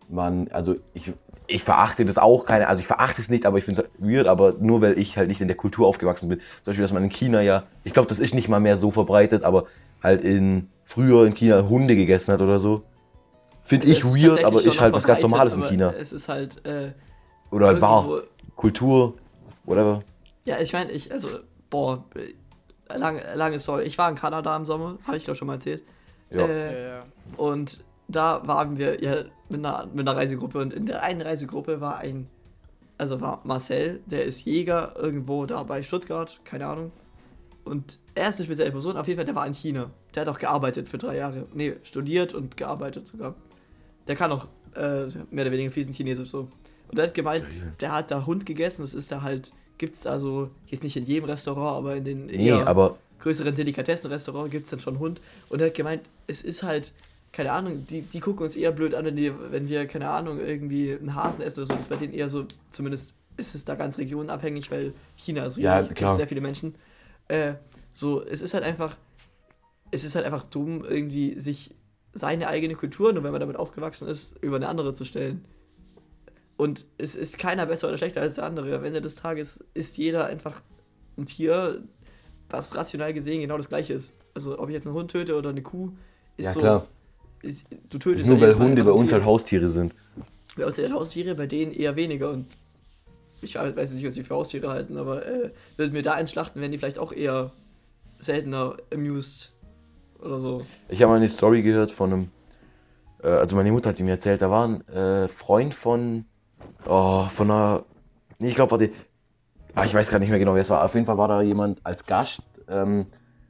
Speaker 2: man, also ich, ich verachte das auch, keine, also ich verachte es nicht, aber ich finde es weird, aber nur weil ich halt nicht in der Kultur aufgewachsen bin. Zum Beispiel, dass man in China ja, ich glaube, das ist nicht mal mehr so verbreitet, aber halt in, früher in China Hunde gegessen hat oder so. Finde ich
Speaker 1: Es ist
Speaker 2: weird,
Speaker 1: tatsächlich
Speaker 2: aber
Speaker 1: schon
Speaker 2: ist halt
Speaker 1: noch
Speaker 2: was ganz
Speaker 1: verbreitet,
Speaker 2: Normales in
Speaker 1: aber
Speaker 2: China.
Speaker 1: Es ist halt, äh,
Speaker 2: Oder halt
Speaker 1: irgendwo-
Speaker 2: war. Kultur, whatever.
Speaker 1: Ja, ich meine, ich, also, boah, äh, lang, lange Story. Ich war in Kanada im Sommer, habe ich glaube schon mal erzählt.
Speaker 2: Ja.
Speaker 1: Äh,
Speaker 3: ja.
Speaker 1: Und da waren wir ja mit einer, mit einer Reisegruppe und in der einen Reisegruppe war ein, also war Marcel, der ist Jäger irgendwo da bei Stuttgart, keine Ahnung. Und er ist eine spezielle Person, auf jeden Fall, der war in China. Der hat auch gearbeitet für drei Jahre. Nee, studiert und gearbeitet sogar. Der kann auch äh, mehr oder weniger fließend Chinesisch so. Und er hat gemeint,
Speaker 2: Geil.
Speaker 1: der hat da Hund gegessen, das ist da halt, gibt's da so, jetzt nicht in jedem Restaurant, aber in den
Speaker 2: Nee,
Speaker 1: eher
Speaker 2: aber
Speaker 1: größeren Delikatessenrestaurant gibt's dann schon Hund. Und er hat gemeint, es ist halt, keine Ahnung, die, die gucken uns eher blöd an, wenn wir, wenn wir, keine Ahnung, irgendwie einen Hasen essen oder so. Das ist bei denen eher so, zumindest ist es da ganz regionenabhängig, weil China ist riesig,
Speaker 2: Ja,
Speaker 1: gibt
Speaker 2: klar.
Speaker 1: sehr viele Menschen. Äh, so, es ist halt einfach, es ist halt einfach dumm, irgendwie sich seine eigene Kultur, nur wenn man damit aufgewachsen ist, über eine andere zu stellen. Und es ist keiner besser oder schlechter als der andere. Am Ende des Tages ist jeder einfach ein Tier, was rational gesehen genau das gleiche ist. Also ob ich jetzt einen Hund töte oder eine Kuh, ist
Speaker 2: ja
Speaker 1: so.
Speaker 2: klar.
Speaker 1: Ist, du tötest
Speaker 2: Nur
Speaker 1: ja
Speaker 2: weil
Speaker 1: jedes Mal
Speaker 2: Hunde
Speaker 1: einfach
Speaker 2: bei
Speaker 1: ein
Speaker 2: uns
Speaker 1: Tier.
Speaker 2: halt Haustiere sind.
Speaker 1: Bei uns sind Haustiere, bei denen eher weniger. Und ich weiß nicht, was sie für Haustiere halten, aber äh, würden wir da einen schlachten, wären die vielleicht auch eher seltener amused oder so.
Speaker 2: Ich habe mal eine Story gehört von einem, äh, also meine Mutter hat sie mir erzählt, da war ein äh, Freund von, oh, von einer, nee, ich glaube, warte, ah, ich weiß gar nicht mehr genau, wer es war. Auf jeden Fall war da jemand als Gast ähm,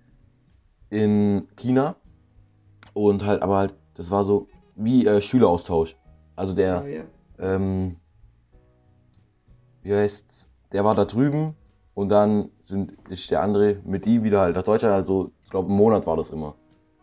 Speaker 2: in China und halt, aber halt, das war so wie äh, Schüleraustausch. Also der,
Speaker 1: Ja, ja.
Speaker 2: ähm, wie heißt's, der war da drüben und dann sind, ist der andere mit ihm wieder halt nach Deutschland, also ich glaube, einen Monat war das immer.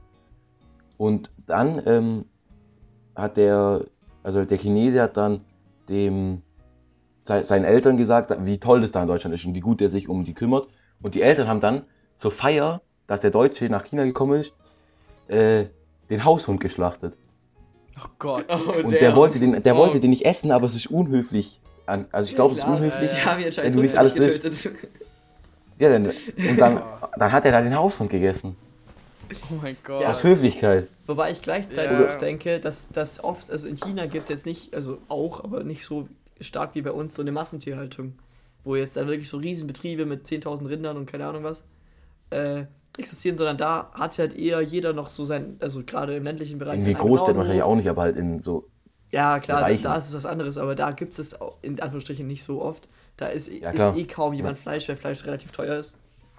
Speaker 2: Und dann ähm, hat der, also der Chinese hat dann dem, se- seinen Eltern gesagt, wie toll das da in Deutschland ist und wie gut der sich um die kümmert. Und die Eltern haben dann zur Feier, dass der Deutsche nach China gekommen ist, äh, den Haushund geschlachtet.
Speaker 3: Oh Gott.
Speaker 1: Oh,
Speaker 2: Und der, wollte den, der
Speaker 3: Oh.
Speaker 2: wollte den nicht essen, aber es ist unhöflich. An, also ich glaube, es ist
Speaker 1: Klar,
Speaker 2: unhöflich.
Speaker 1: Die haben ihren scheiß
Speaker 2: wenn du
Speaker 1: Hund
Speaker 2: nicht alles
Speaker 1: getötet.
Speaker 2: Ja, dann, und dann, dann hat er da den Haushund gegessen.
Speaker 3: Oh mein Gott.
Speaker 1: Ja.
Speaker 2: Aus Höflichkeit.
Speaker 1: Wobei ich gleichzeitig
Speaker 3: Ja.
Speaker 1: auch denke, dass das oft, also in China gibt es jetzt nicht, also auch, aber nicht so stark wie bei uns, so eine Massentierhaltung, wo jetzt dann wirklich so Riesenbetriebe mit zehntausend Rindern und keine Ahnung was äh, existieren, sondern da hat halt eher jeder noch so sein, also gerade im ländlichen Bereich.
Speaker 2: In
Speaker 1: seinen
Speaker 2: den
Speaker 1: eigenen
Speaker 2: Großstädten
Speaker 1: Bauernhof.
Speaker 2: wahrscheinlich auch nicht, aber halt in so.
Speaker 1: Ja, klar, da,
Speaker 2: Bereichen.
Speaker 1: da ist es was anderes, aber da gibt es auch in Anführungsstrichen nicht so oft. Da ist,
Speaker 2: Ja,
Speaker 1: ist
Speaker 2: klar.
Speaker 1: eh kaum jemand Fleisch, weil Fleisch relativ teuer ist.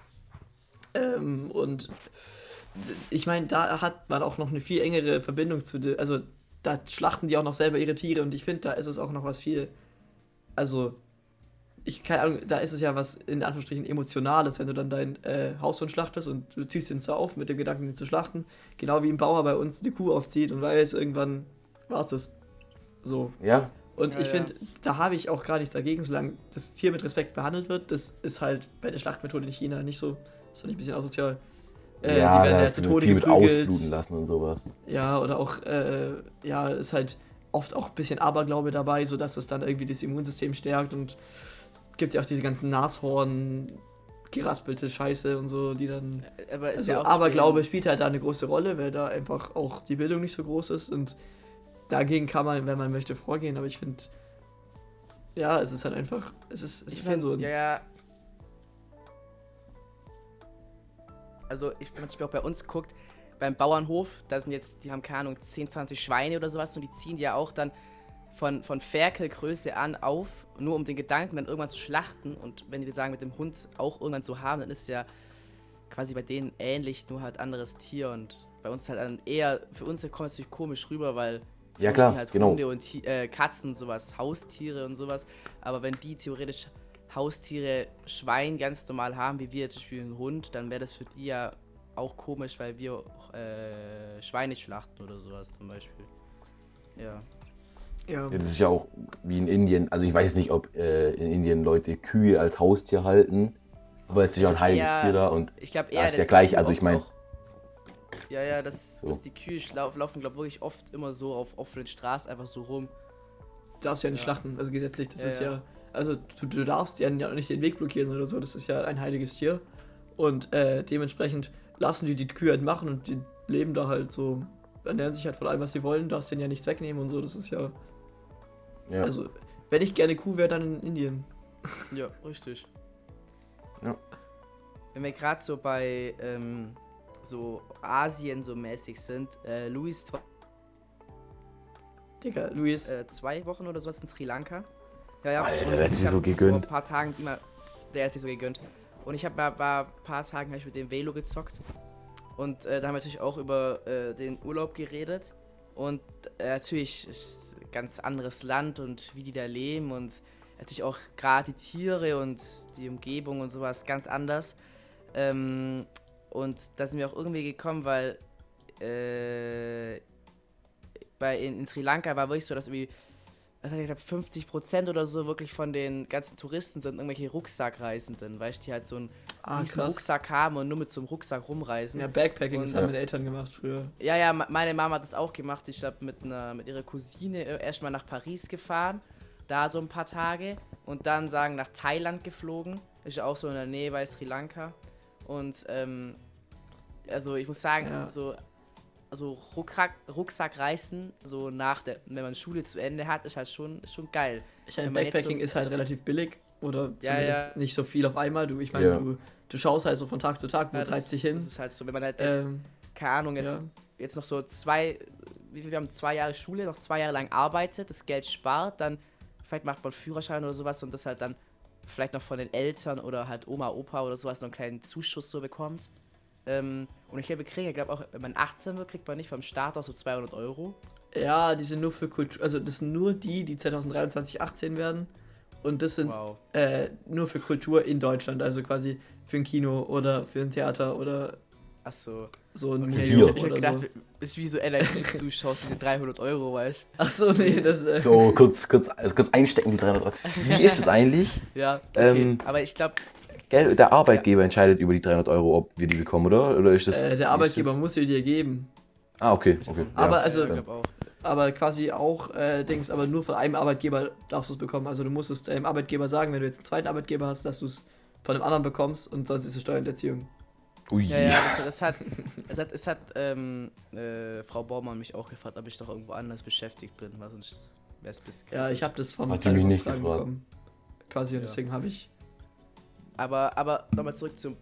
Speaker 1: Ähm, und d- ich meine, da hat man auch noch eine viel engere Verbindung zu, de, also da schlachten die auch noch selber ihre Tiere und ich finde, da ist es auch noch was viel, also ich keine Ahnung, da ist es ja was in Anführungsstrichen Emotionales, wenn du dann dein äh, Haushund schlachtest und du ziehst ihn so auf mit dem Gedanken, ihn zu schlachten, genau wie ein Bauer bei uns eine Kuh aufzieht und weiß, irgendwann war es das. So.
Speaker 2: Ja,
Speaker 1: Und
Speaker 3: Ja,
Speaker 1: ich
Speaker 3: ja.
Speaker 1: finde, da habe ich auch gar nichts dagegen, solange das Tier mit Respekt behandelt wird. Das ist halt bei der Schlachtmethode in China nicht so. Das fand ich ein bisschen asozial. Äh,
Speaker 2: ja,
Speaker 1: die werden
Speaker 2: da
Speaker 1: ja zu
Speaker 2: viel
Speaker 1: Tode
Speaker 2: mit
Speaker 1: geprügelt.
Speaker 2: ausbluten lassen und sowas.
Speaker 1: Ja, oder auch, äh, ja, ist halt oft auch ein bisschen Aberglaube dabei, sodass es dann irgendwie das Immunsystem stärkt und gibt ja auch diese ganzen Nashorn, geraspelte Scheiße und so, die dann.
Speaker 3: Aber ist
Speaker 1: Also
Speaker 3: ja auch
Speaker 1: Aberglaube spielt halt da eine große Rolle, weil da einfach auch die Bildung nicht so groß ist und dagegen kann man, wenn man möchte, vorgehen, aber ich finde, ja, es ist halt einfach, es ist, es
Speaker 3: Ich
Speaker 1: ist halt
Speaker 3: find,
Speaker 1: so ein,
Speaker 3: ja, ja. Also, ich, wenn man zum Beispiel auch bei uns guckt, beim Bauernhof, da sind jetzt, die haben keine Ahnung, zehn, zwanzig Schweine oder sowas und die ziehen die ja auch dann von, von Ferkelgröße an auf, nur um den Gedanken dann irgendwann zu schlachten. Und wenn die das sagen, mit dem Hund auch irgendwann zu haben, dann ist es ja quasi bei denen ähnlich, nur halt anderes Tier. Und bei uns halt dann eher, für uns kommt es natürlich komisch rüber, weil für
Speaker 2: Ja,
Speaker 3: uns
Speaker 2: klar,
Speaker 3: sind halt
Speaker 2: genau.
Speaker 3: Hunde und Ti- äh, Katzen und sowas, Haustiere und sowas. Aber wenn die theoretisch Haustiere, Schwein ganz normal haben, wie wir jetzt zum Beispiel einen Hund, dann wäre das für die ja auch komisch, weil wir äh, Schweine schlachten oder sowas zum Beispiel. Ja.
Speaker 1: ja,
Speaker 2: Ja, das ist ja auch wie in Indien. Also ich weiß nicht, ob äh, in Indien Leute Kühe als Haustier halten, aber es ist ja ein heiliges
Speaker 3: Ja,
Speaker 2: Tier da und
Speaker 3: Ich glaube
Speaker 2: Ja,
Speaker 3: eher,
Speaker 2: ist
Speaker 3: dass
Speaker 2: der
Speaker 3: die
Speaker 2: gleiche,
Speaker 3: Kühe
Speaker 2: also ich
Speaker 3: oft
Speaker 2: mein-
Speaker 3: auch- Ja, ja, dass,
Speaker 2: So.
Speaker 3: dass die Kühe schlau- laufen, glaube ich, wirklich oft immer so auf offenen Straßen einfach so rum
Speaker 1: darfst du ja nicht
Speaker 3: Ja.
Speaker 1: schlachten, also gesetzlich, das
Speaker 3: Ja,
Speaker 1: ist
Speaker 3: ja.
Speaker 1: ja, also du, du darfst ja nicht den Weg blockieren oder so, das ist ja ein heiliges Tier und äh, dementsprechend lassen die die Kühe halt machen und die leben da halt so, ernähren sich halt von allem, was sie wollen, darfst denen ja nichts wegnehmen und so, das ist ja,
Speaker 2: Ja.
Speaker 1: also, wenn ich gerne Kuh wäre, dann in Indien.
Speaker 3: Ja, richtig.
Speaker 2: Ja.
Speaker 3: Wenn wir gerade so bei ähm, so Asien so mäßig sind, äh, Luis war
Speaker 1: Digga, Luis,
Speaker 3: äh, zwei Wochen oder sowas in Sri Lanka. Ja, ja.
Speaker 2: Alter,
Speaker 3: und
Speaker 2: der hat
Speaker 3: ich
Speaker 2: sich
Speaker 3: hab
Speaker 2: so
Speaker 3: Vor
Speaker 2: gegönnt.
Speaker 3: ein paar Tagen immer, der hat sich so gegönnt. Und ich habe war, war ein paar Tagen hab ich mit dem Velo gezockt. Und äh, da haben wir natürlich auch über äh, den Urlaub geredet. Und äh, natürlich ist ein ganz anderes Land und wie die da leben und natürlich auch gerade die Tiere und die Umgebung und sowas ganz anders. Ähm, und da sind wir auch irgendwie gekommen, weil äh, bei in, in Sri Lanka war wirklich so, dass irgendwie, was hat ich glaube, fünfzig Prozent oder so wirklich von den ganzen Touristen sind irgendwelche Rucksackreisenden, weißt du, die halt so einen
Speaker 1: ah
Speaker 3: riesen
Speaker 1: krass.
Speaker 3: Rucksack haben und nur mit so einem Rucksack rumreisen.
Speaker 1: Ja, Backpacking, das
Speaker 3: Und-
Speaker 1: haben meine Eltern gemacht früher.
Speaker 3: Ja, ja, me- meine Mama hat das auch gemacht. Ich habe mit einer mit ihrer Cousine äh, erstmal nach Paris gefahren, da so ein paar Tage und dann sagen nach Thailand geflogen. Ist ja auch so in der Nähe bei Sri Lanka. Und ähm, also ich muss sagen,
Speaker 1: Ja.
Speaker 3: so also Rucksack, Rucksackreisen, so nach der, wenn man Schule zu Ende hat, ist halt schon, ist schon geil.
Speaker 1: Ich meine,
Speaker 3: Wenn man jetzt
Speaker 1: Backpacking
Speaker 3: so-
Speaker 1: ist halt relativ billig oder
Speaker 3: Ja,
Speaker 1: zumindest
Speaker 3: ja.
Speaker 1: nicht so viel auf einmal. Du, ich meine,
Speaker 2: Ja.
Speaker 1: du, du schaust halt so von Tag zu Tag, wo
Speaker 3: Ja,
Speaker 1: treibt
Speaker 3: das,
Speaker 1: sich
Speaker 3: das
Speaker 1: hin.
Speaker 3: ist halt so, wenn man halt jetzt,
Speaker 1: Ähm,
Speaker 3: keine Ahnung, jetzt,
Speaker 1: ja.
Speaker 3: jetzt noch so zwei, wie viel, wir haben zwei Jahre Schule, noch zwei Jahre lang arbeitet, das Geld spart, dann vielleicht macht man einen Führerschein oder sowas und das halt dann vielleicht noch von den Eltern oder halt Oma, Opa oder sowas noch einen kleinen Zuschuss so bekommt. Ähm, und ich glaube, wir kriegen, ich glaube auch, wenn man achtzehn wird, kriegt man nicht vom Staat aus so zweihundert Euro.
Speaker 1: Ja, die sind nur für Kultur, also das sind nur die, die zwanzig dreiundzwanzig achtzehn werden. Und das sind
Speaker 3: Wow.
Speaker 1: äh, nur für Kultur in Deutschland, also quasi für ein Kino oder für ein Theater oder
Speaker 3: Achso.
Speaker 1: so ein
Speaker 3: Okay,
Speaker 2: Museum
Speaker 3: ich, ich hab
Speaker 1: oder
Speaker 3: gedacht,
Speaker 1: so.
Speaker 3: ist wie so N L T-Zuschaust, diese dreihundert Euro, weißt
Speaker 1: Ach so, nee, das äh,
Speaker 2: So, kurz, kurz, also kurz einstecken, die dreihundert Euro. Wie ist das eigentlich?
Speaker 3: du? Ja, okay.
Speaker 2: Ähm,
Speaker 3: Aber ich glaube,
Speaker 2: Gell, der Arbeitgeber entscheidet über die dreihundert Euro, ob wir die bekommen, oder? Oder ist das...
Speaker 1: äh, der Arbeitgeber muss sie dir geben.
Speaker 2: Ah, okay, okay.
Speaker 1: Aber
Speaker 2: ja.
Speaker 1: also-
Speaker 3: ich glaube auch.
Speaker 1: Aber quasi auch äh, Dings, aber nur von einem Arbeitgeber darfst du es bekommen. Also du musst es deinem Arbeitgeber sagen, wenn du jetzt einen zweiten Arbeitgeber hast, dass du es von einem anderen bekommst und sonst ist es Steuerhinterziehung.
Speaker 2: Ui.
Speaker 3: Ja, ja, das, das hat, es hat, es hat ähm, äh, Frau Baumann mich auch gefragt, ob ich doch irgendwo anders beschäftigt bin, weil sonst wäre es ein bisschen
Speaker 1: Ja,
Speaker 3: kritisch.
Speaker 1: ich habe das vom
Speaker 2: Hat die mich nicht
Speaker 1: Teilungstragen
Speaker 2: gefragt.
Speaker 1: bekommen. Quasi, und
Speaker 3: Ja.
Speaker 1: deswegen habe ich.
Speaker 3: Aber, aber nochmal zurück zum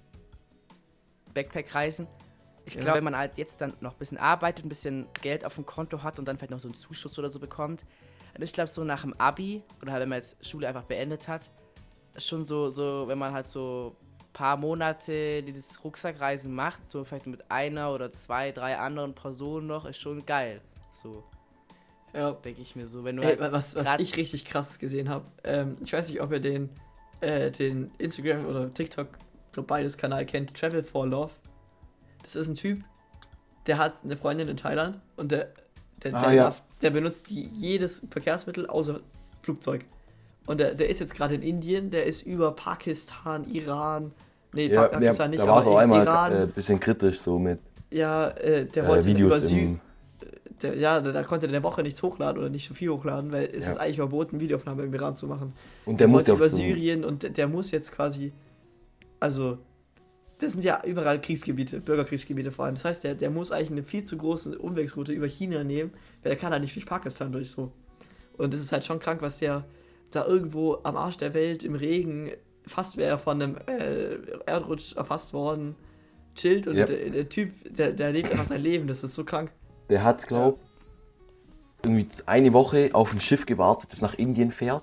Speaker 3: Backpack-Reisen. Ich
Speaker 1: Ja.
Speaker 3: glaube, wenn man halt jetzt dann noch ein bisschen arbeitet, ein bisschen Geld auf dem Konto hat und dann vielleicht noch so einen Zuschuss oder so bekommt, dann ist, glaube ich, so nach dem Abi oder halt, wenn man jetzt Schule einfach beendet hat, ist schon so, so, wenn man halt so ein paar Monate dieses Rucksackreisen macht, so vielleicht mit einer oder zwei, drei anderen Personen noch, ist schon geil. So,
Speaker 1: Ja.
Speaker 3: denke ich mir so. Wenn du
Speaker 1: Ey,
Speaker 3: halt
Speaker 1: was, was
Speaker 3: grad-
Speaker 1: ich richtig krass gesehen habe, ähm, ich weiß nicht, ob ihr den, äh, den Instagram oder TikTok, ich glaube beides Kanal kennt, Travel for Love. Das ist ein Typ, der hat eine Freundin in Thailand und der, der,
Speaker 2: Ah,
Speaker 1: der,
Speaker 2: ja.
Speaker 1: darf, der benutzt die, jedes Verkehrsmittel außer Flugzeug. Und der, der ist jetzt gerade in Indien, der ist über Pakistan, Iran, nee,
Speaker 2: Ja, ja,
Speaker 1: Pakistan nicht,
Speaker 2: da war es
Speaker 1: aber
Speaker 2: auch einmal
Speaker 1: Iran,
Speaker 2: ein äh, bisschen kritisch so mit
Speaker 1: ja, äh, der
Speaker 2: äh,
Speaker 1: wollte über
Speaker 2: Videos
Speaker 1: Sü
Speaker 2: im...
Speaker 1: der, ja, da, da konnte der in der Woche nichts hochladen oder nicht so viel hochladen, weil es
Speaker 2: Ja.
Speaker 1: ist eigentlich verboten, Videoaufnahme im Iran zu machen.
Speaker 2: Und der musste
Speaker 1: wollte
Speaker 2: auf
Speaker 1: über
Speaker 2: so...
Speaker 1: Syrien und der, der muss jetzt quasi, also, das sind ja überall Kriegsgebiete, Bürgerkriegsgebiete vor allem. Das heißt, der, der muss eigentlich eine viel zu große Umwegsroute über China nehmen, weil er kann halt nicht durch Pakistan durch so. Und es ist halt schon krank, was der da irgendwo am Arsch der Welt im Regen, fast wäre er von einem äh, Erdrutsch erfasst worden, chillt und
Speaker 2: Ja.
Speaker 1: der, der Typ, der, der lebt einfach sein Leben, das ist so krank.
Speaker 2: Der hat, glaub, irgendwie eine Woche auf ein Schiff gewartet, das nach Indien fährt.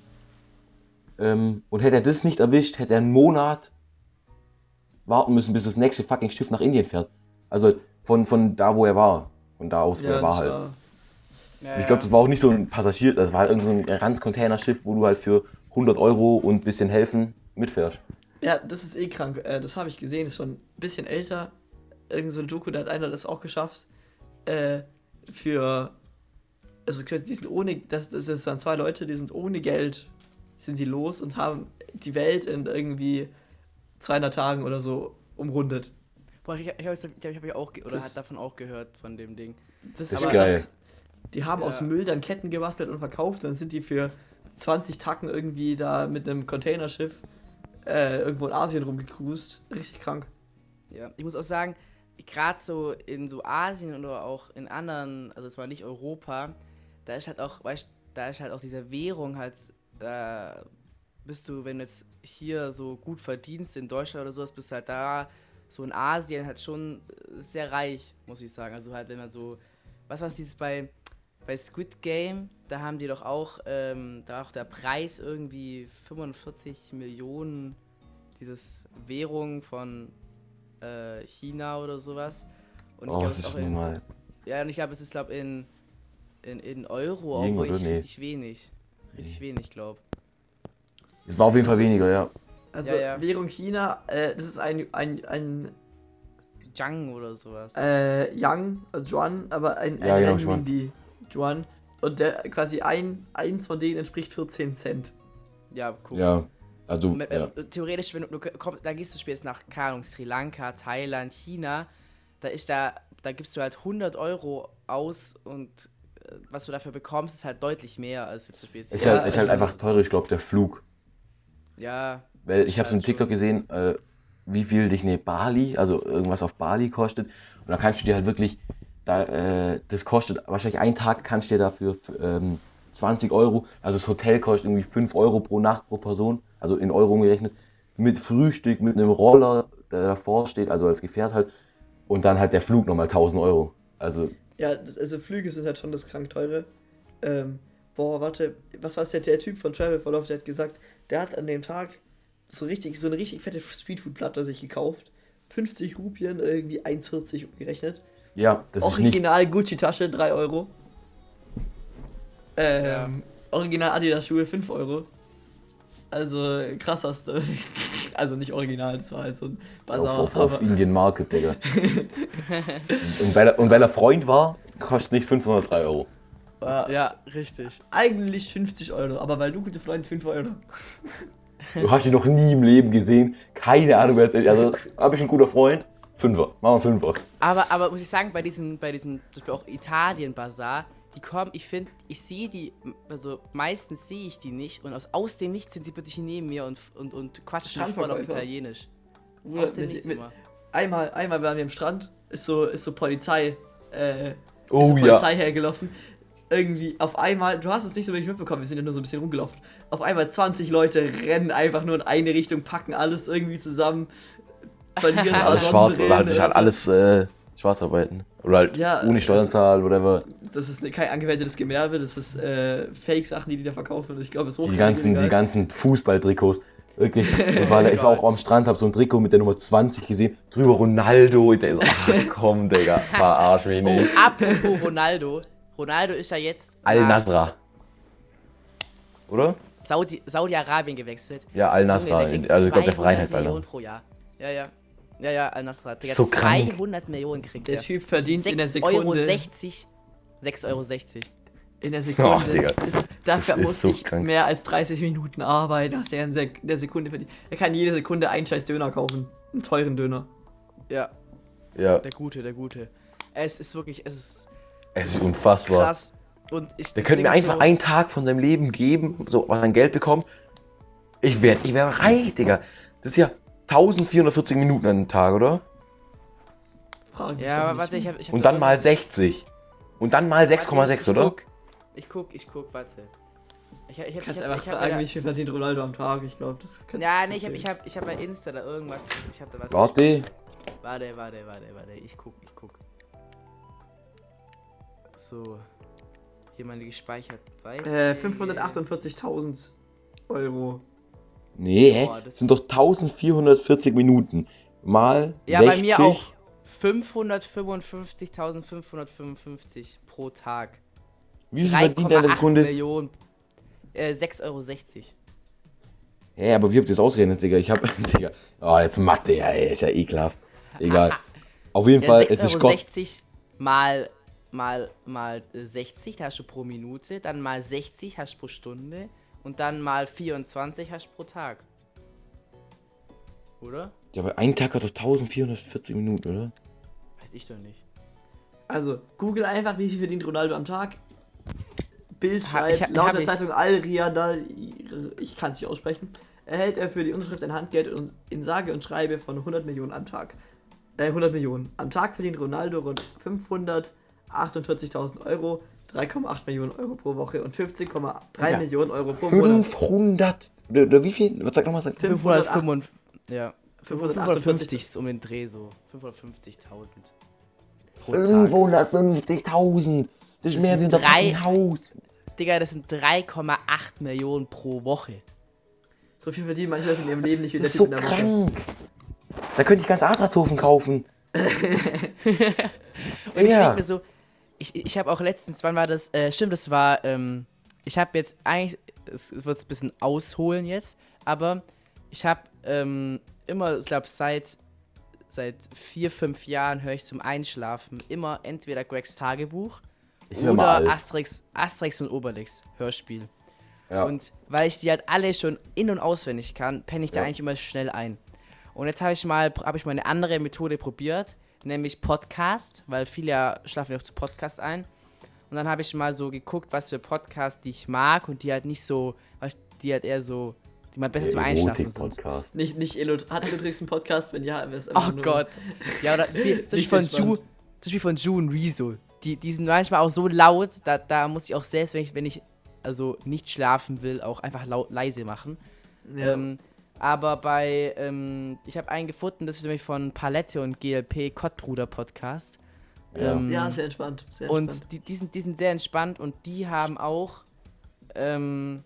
Speaker 2: Ähm, und hätte er das nicht erwischt, hätte er einen Monat warten müssen, bis das nächste fucking Schiff nach Indien fährt. Also von, von da, wo er war. Von da aus, wo er war
Speaker 1: das
Speaker 2: halt.
Speaker 1: war-
Speaker 3: Ja,
Speaker 2: Ich
Speaker 3: ja.
Speaker 2: glaube, das war auch nicht so ein Passagier, das war halt irgend so ein ganz Containerschiff, wo du halt für hundert Euro und ein bisschen helfen mitfährst.
Speaker 1: Ja, das ist eh krank. Äh, das habe ich gesehen, ist schon ein bisschen älter. Irgend so ein Doku, da hat einer das auch geschafft. Äh, für. Also, die sind ohne. Das, das das waren zwei Leute, die sind ohne Geld. Sind die los und haben die Welt in irgendwie zweihundert Tagen oder so umrundet.
Speaker 3: Boah, ich, ich habe ich hab, ich hab ja auch, ge- oder
Speaker 1: Das-
Speaker 3: hat davon auch gehört, von dem Ding.
Speaker 1: Das
Speaker 2: ist
Speaker 1: so
Speaker 2: geil.
Speaker 1: krass. Die haben
Speaker 3: Ja.
Speaker 1: aus Müll dann Ketten gebastelt und verkauft. Dann sind die für zwanzig Tacken irgendwie da mit einem Containerschiff äh, irgendwo in Asien rumgecruised. Richtig krank.
Speaker 3: Ja, ich muss auch sagen, gerade so in so Asien oder auch in anderen, also es war nicht Europa, da ist halt auch, weißt da ist halt auch diese Währung halt, äh, bist du, wenn du jetzt hier so gut verdienst in Deutschland oder sowas, bist du halt da, so in Asien halt schon sehr reich, muss ich sagen. Also halt, wenn man so, was war dieses bei, bei Squid Game, da haben die doch auch, ähm, da war auch der Preis irgendwie fünfundvierzig Millionen, dieses Währung von äh, China oder sowas. Und ich
Speaker 2: Oh,
Speaker 3: glaub,
Speaker 2: das
Speaker 3: es
Speaker 2: ist
Speaker 3: auch in,
Speaker 2: normal.
Speaker 3: ja, und ich glaube, es ist, glaube in, in, in Euro auch
Speaker 2: Ying,
Speaker 3: wirklich
Speaker 2: oder? Nee.
Speaker 3: richtig wenig. Richtig wenig, glaube
Speaker 2: Es war auf jeden Fall weniger, ja.
Speaker 1: Also
Speaker 3: Ja, ja.
Speaker 1: Währung China, äh, das ist ein, ein, ein
Speaker 3: ich. Zhang oder sowas.
Speaker 1: äh, Yang, also Yuan, aber ein, ein
Speaker 2: Ja, genau,
Speaker 1: Renminbi Yuan. Und der quasi ein, eins von denen entspricht vierzehn Cent.
Speaker 3: ja, guck.
Speaker 2: Ja, also,
Speaker 3: Und, äh,
Speaker 2: ja.
Speaker 3: Theoretisch, wenn du, du kommst, da gehst du später nach, keine Ahnung, Sri Lanka, Thailand, China, da ist da, da gibst du halt hundert Euro aus und äh, was du dafür bekommst, ist halt deutlich mehr als jetzt zum Beispiel.
Speaker 2: Ist
Speaker 1: Ja,
Speaker 2: halt, ist halt
Speaker 1: also-
Speaker 2: einfach teurer, ich glaube, der Flug.
Speaker 3: Ja,
Speaker 2: Weil
Speaker 3: ist
Speaker 2: ich habe so
Speaker 3: halt
Speaker 2: einen TikTok
Speaker 3: schon-
Speaker 2: gesehen, äh, wie viel dich eine Bali, also irgendwas auf Bali kostet. Und da kannst du dir halt wirklich, da, äh, das kostet wahrscheinlich ein Tag, kannst du dir dafür ähm, zwanzig Euro, also das Hotel kostet irgendwie fünf Euro pro Nacht pro Person, also in Euro umgerechnet, mit Frühstück, mit einem Roller, der davor steht, also als Gefährt halt. Und dann halt der Flug nochmal tausend Euro. Also,
Speaker 1: Ja, das, also Flüge sind halt schon das krank teure. Ähm, boah, warte, was war es der, der Typ von Travel for Love, der hat gesagt, der hat an dem Tag so richtig, so eine richtig fette Streetfood-Platte sich gekauft. fünfzig Rupien, irgendwie eins vierzig umgerechnet.
Speaker 2: ja, das ist
Speaker 1: Original Gucci-Tasche, drei Euro. Ähm,
Speaker 3: Ja.
Speaker 1: Original Adidas-Schuhe, fünf Euro. Also krass hast du. Also nicht original, das war halt so ein
Speaker 2: nichts.
Speaker 1: Bazar.
Speaker 2: Auf, auf, auf
Speaker 1: aber
Speaker 2: Indian Market, Digga. und, und, weil er, und weil er Freund war, kostet nicht fünfhundertdrei Euro.
Speaker 1: war
Speaker 3: ja, richtig.
Speaker 1: eigentlich fünfzig Euro, aber weil du gute Freund fünf Euro.
Speaker 2: Du hast ihn noch nie im Leben gesehen. Keine Ahnung, wer erzählt. Also, habe ich einen guter Freund? Fünfer. Machen wir Fünfer.
Speaker 3: Aber, aber muss ich sagen, bei diesen, bei diesen, zum Beispiel auch Italien-Bazar, die kommen, ich finde, ich sehe die, also meistens sehe ich die nicht und aus, aus dem Nichts sind sie plötzlich neben mir und, und, und quatschen mich voll auf
Speaker 1: Strandverkäufer.
Speaker 3: Italienisch.
Speaker 1: Bruder,
Speaker 3: Aus dem
Speaker 1: mit,
Speaker 3: Nichts
Speaker 1: mit,
Speaker 3: immer.
Speaker 1: einmal, einmal waren wir am Strand, ist so, ist so Polizei, äh, ist
Speaker 2: Oh
Speaker 1: so
Speaker 2: ja.
Speaker 1: Polizei hergelaufen. Irgendwie auf einmal, du hast es nicht so wirklich mitbekommen, wir sind ja nur so ein bisschen rumgelaufen. Auf einmal zwanzig Leute rennen einfach nur in eine Richtung, packen alles irgendwie zusammen, verlieren
Speaker 2: Alles
Speaker 1: alle
Speaker 2: schwarz oder halt,
Speaker 1: Sonnenbrillen
Speaker 2: halt
Speaker 1: so.
Speaker 2: alles äh, schwarz arbeiten. Oder halt
Speaker 1: Ja,
Speaker 2: ohne Steuern
Speaker 1: also-
Speaker 2: zahlen, whatever.
Speaker 1: Das ist kein angewendetes Gewerbe, das ist äh, Fake-Sachen, die die da verkaufen. Und ich glaube, es ist
Speaker 2: Die ganzen, die
Speaker 1: hochgradig
Speaker 2: ganzen Fußballtrikots. Wirklich. Ich war, ich war auch am Strand, hab so ein Trikot mit der Nummer zwanzig gesehen. Drüber Ronaldo. Der so, ach komm, Digga, verarsch mich
Speaker 3: Oh,
Speaker 2: nicht.
Speaker 3: apropos Ronaldo. Ronaldo ist ja jetzt nach
Speaker 2: Al-Nasra. Oder?
Speaker 3: Saudi, Saudi-Arabien gewechselt.
Speaker 2: Ja, Al-Nasra.
Speaker 3: Junge, der kriegt
Speaker 2: Also ich glaube, der Verein
Speaker 3: zweihundert
Speaker 2: heißt
Speaker 3: Millionen
Speaker 2: Al-Nasra.
Speaker 3: pro Jahr. Ja, ja. Ja, ja, Al-Nasra. Digga,
Speaker 2: So krank.
Speaker 3: zweihundert Millionen kriegt
Speaker 1: Der
Speaker 3: der.
Speaker 1: Typ verdient in der
Speaker 3: sechs Euro
Speaker 1: Sekunde.
Speaker 3: sechzig. sechs Euro sechzig.
Speaker 1: In der Sekunde.
Speaker 2: Oh, Digga.
Speaker 1: ist, dafür
Speaker 2: Das ist
Speaker 1: muss
Speaker 2: so
Speaker 1: ich
Speaker 2: krank.
Speaker 1: mehr als dreißig Minuten arbeiten, was er in Sek der Sekunde verdient. Er kann jede Sekunde einen scheiß Döner kaufen. Einen teuren Döner.
Speaker 3: Ja,
Speaker 2: Ja,
Speaker 3: der Gute, der Gute. Es ist wirklich, es ist
Speaker 2: es ist unfassbar.
Speaker 3: krass. Und ich,
Speaker 2: Der
Speaker 3: das
Speaker 2: könnte
Speaker 3: Ding
Speaker 2: mir
Speaker 3: ist
Speaker 2: einfach
Speaker 3: so,
Speaker 2: einen Tag von seinem Leben geben, so ein Geld bekommen. Ich werde ich wär reich, Digga. Das ist ja eintausendvierhundertvierzig Minuten an den Tag, oder?
Speaker 1: Fragen mich
Speaker 3: Ja,
Speaker 1: doch
Speaker 3: aber
Speaker 1: nicht.
Speaker 3: warte, ich hab, ich hab
Speaker 2: Und
Speaker 3: da
Speaker 2: dann mal
Speaker 3: irgendwas-
Speaker 2: sechzig. Und dann mal sechs Komma sechs,
Speaker 3: Warte, ich-
Speaker 2: oder?
Speaker 3: Ich guck, ich guck, ich guck, warte. Ich, hab- ich, hab-
Speaker 1: Kannst
Speaker 3: ich, hab-
Speaker 1: einfach
Speaker 3: ich hab
Speaker 1: fragen,
Speaker 3: da-
Speaker 1: wie viel verdient Ronaldo am Tag. Ich glaube, das kannst
Speaker 3: Ja, nee, ich hab, ich hab, ich hab bei Insta da irgendwas. Ich hab da was.
Speaker 2: Warte.
Speaker 3: Warte, warte, warte, warte. Ich guck, ich guck. So. Hier meine gespeichert.
Speaker 1: Äh, fünfhundertachtundvierzigtausend Euro.
Speaker 2: Nee, hä?
Speaker 3: Boah, das-
Speaker 2: Das sind doch eintausendvierhundertvierzig Minuten. Mal
Speaker 3: Ja,
Speaker 2: sechzig.
Speaker 3: bei mir auch. fünfhundertfünfundfünfzigtausendfünfhundertfünfundfünfzig pro Tag.
Speaker 2: Wie viel verdient der in der
Speaker 3: drei Komma acht
Speaker 2: Sekunde?
Speaker 3: Millionen. Äh, sechs Euro sechzig.
Speaker 2: Hä, aber wie habt ihr das ausgerechnet, Digga? Ich hab. Digga. Oh, jetzt Mathe, ja, ey, ist ja ekelhaft. Egal. Auf jeden
Speaker 3: Ja,
Speaker 2: Fall, es
Speaker 3: sechs
Speaker 2: ist
Speaker 3: Euro
Speaker 2: Gott.
Speaker 3: sechzig mal, mal, mal äh, sechzig, da hast du pro Minute. Dann mal sechzig hast du pro Stunde. Und dann mal vierundzwanzig hast du pro Tag. Oder?
Speaker 2: Ja, aber ein Tag hat doch eintausendvierhundertvierzig Minuten, oder?
Speaker 3: Weiß ich doch nicht.
Speaker 1: Also, google einfach, wie viel verdient Ronaldo am Tag. Bild
Speaker 3: Hab- ich
Speaker 1: schreibt,
Speaker 3: hab-
Speaker 1: laut
Speaker 3: hab
Speaker 1: der
Speaker 3: ich-
Speaker 1: Zeitung Al-Riyadh, ich kann es nicht aussprechen, erhält er für die Unterschrift ein Handgeld und in sage und schreibe von hundert Millionen am Tag. Äh, hundert Millionen. Am Tag verdient Ronaldo rund fünfhundertachtundvierzigtausend Euro, drei Komma acht Millionen Euro pro Woche und fünfzehn Komma drei
Speaker 2: Ja.
Speaker 1: Millionen Euro pro Monat.
Speaker 2: fünfhundert. Oder, oder wie viel? Was sag nochmal?
Speaker 3: fünfhundertfünfundfünfzig, ja.
Speaker 1: fünfhundertachtundvierzig.
Speaker 3: fünfhundertfünfzig ist um den Dreh so. fünfhundertfünfzigtausend. Pro Tag.
Speaker 2: fünfhundertfünfzigtausend. Das ist
Speaker 3: Das
Speaker 2: mehr
Speaker 3: sind
Speaker 2: wie unser
Speaker 3: drei-
Speaker 2: fucking Haus.
Speaker 3: Digga, das sind drei Komma acht Millionen pro Woche.
Speaker 1: So viel verdienen manche Leute in ihrem Leben nicht wie der
Speaker 2: Das ist
Speaker 1: Typ
Speaker 2: so
Speaker 1: in der Woche.
Speaker 2: krank. Da könnte ich ganz Adratshofen kaufen.
Speaker 3: Und ich
Speaker 2: Ja.
Speaker 3: denke mir so, ich, ich habe auch letztens, wann war das? Äh, stimmt, das war, ähm, ich habe jetzt eigentlich, es wird ein bisschen ausholen jetzt, aber ich habe ähm, immer, ich glaube, seit, seit vier, fünf Jahren höre ich zum Einschlafen immer entweder Gregs Tagebuch
Speaker 2: Ich höre mal
Speaker 3: oder
Speaker 2: alles.
Speaker 3: Asterix, Asterix und Obelix Hörspiel.
Speaker 2: Ja.
Speaker 3: Und weil ich die halt alle schon in- und auswendig kann, penne ich da
Speaker 2: Ja.
Speaker 3: eigentlich immer schnell ein. Und jetzt habe ich mal habe ich mal eine andere Methode probiert, nämlich Podcast, weil viele ja schlafen ja auch zu Podcast ein. Und dann habe ich mal so geguckt, was für Podcasts die ich mag und die halt nicht so, was die halt eher so, die mal besser zum Einschlafen sind.
Speaker 2: Erotik-Podcast.
Speaker 1: Nicht, nicht Elot. Hat Elodrix einen Podcast? Wenn ja, wäre es
Speaker 3: Oh Gott. Ja, oder zum Beispiel, zum Beispiel
Speaker 1: Nicht
Speaker 3: von
Speaker 1: entspannt.
Speaker 3: Ju, zum Beispiel von Ju und Rezo. Die, die sind manchmal auch so laut, da, da muss ich auch selbst, wenn ich, wenn ich also nicht schlafen will, auch einfach laut, leise machen.
Speaker 1: Ja.
Speaker 3: Ähm, aber bei, ähm, ich habe einen gefunden, das ist nämlich von Palette und G L P, Kottbruder Podcast.
Speaker 2: Ja.
Speaker 3: Ähm,
Speaker 1: ja, sehr entspannt. Sehr
Speaker 3: und
Speaker 1: entspannt.
Speaker 3: die, die, sind, die sind sehr entspannt und die haben auch, ähm,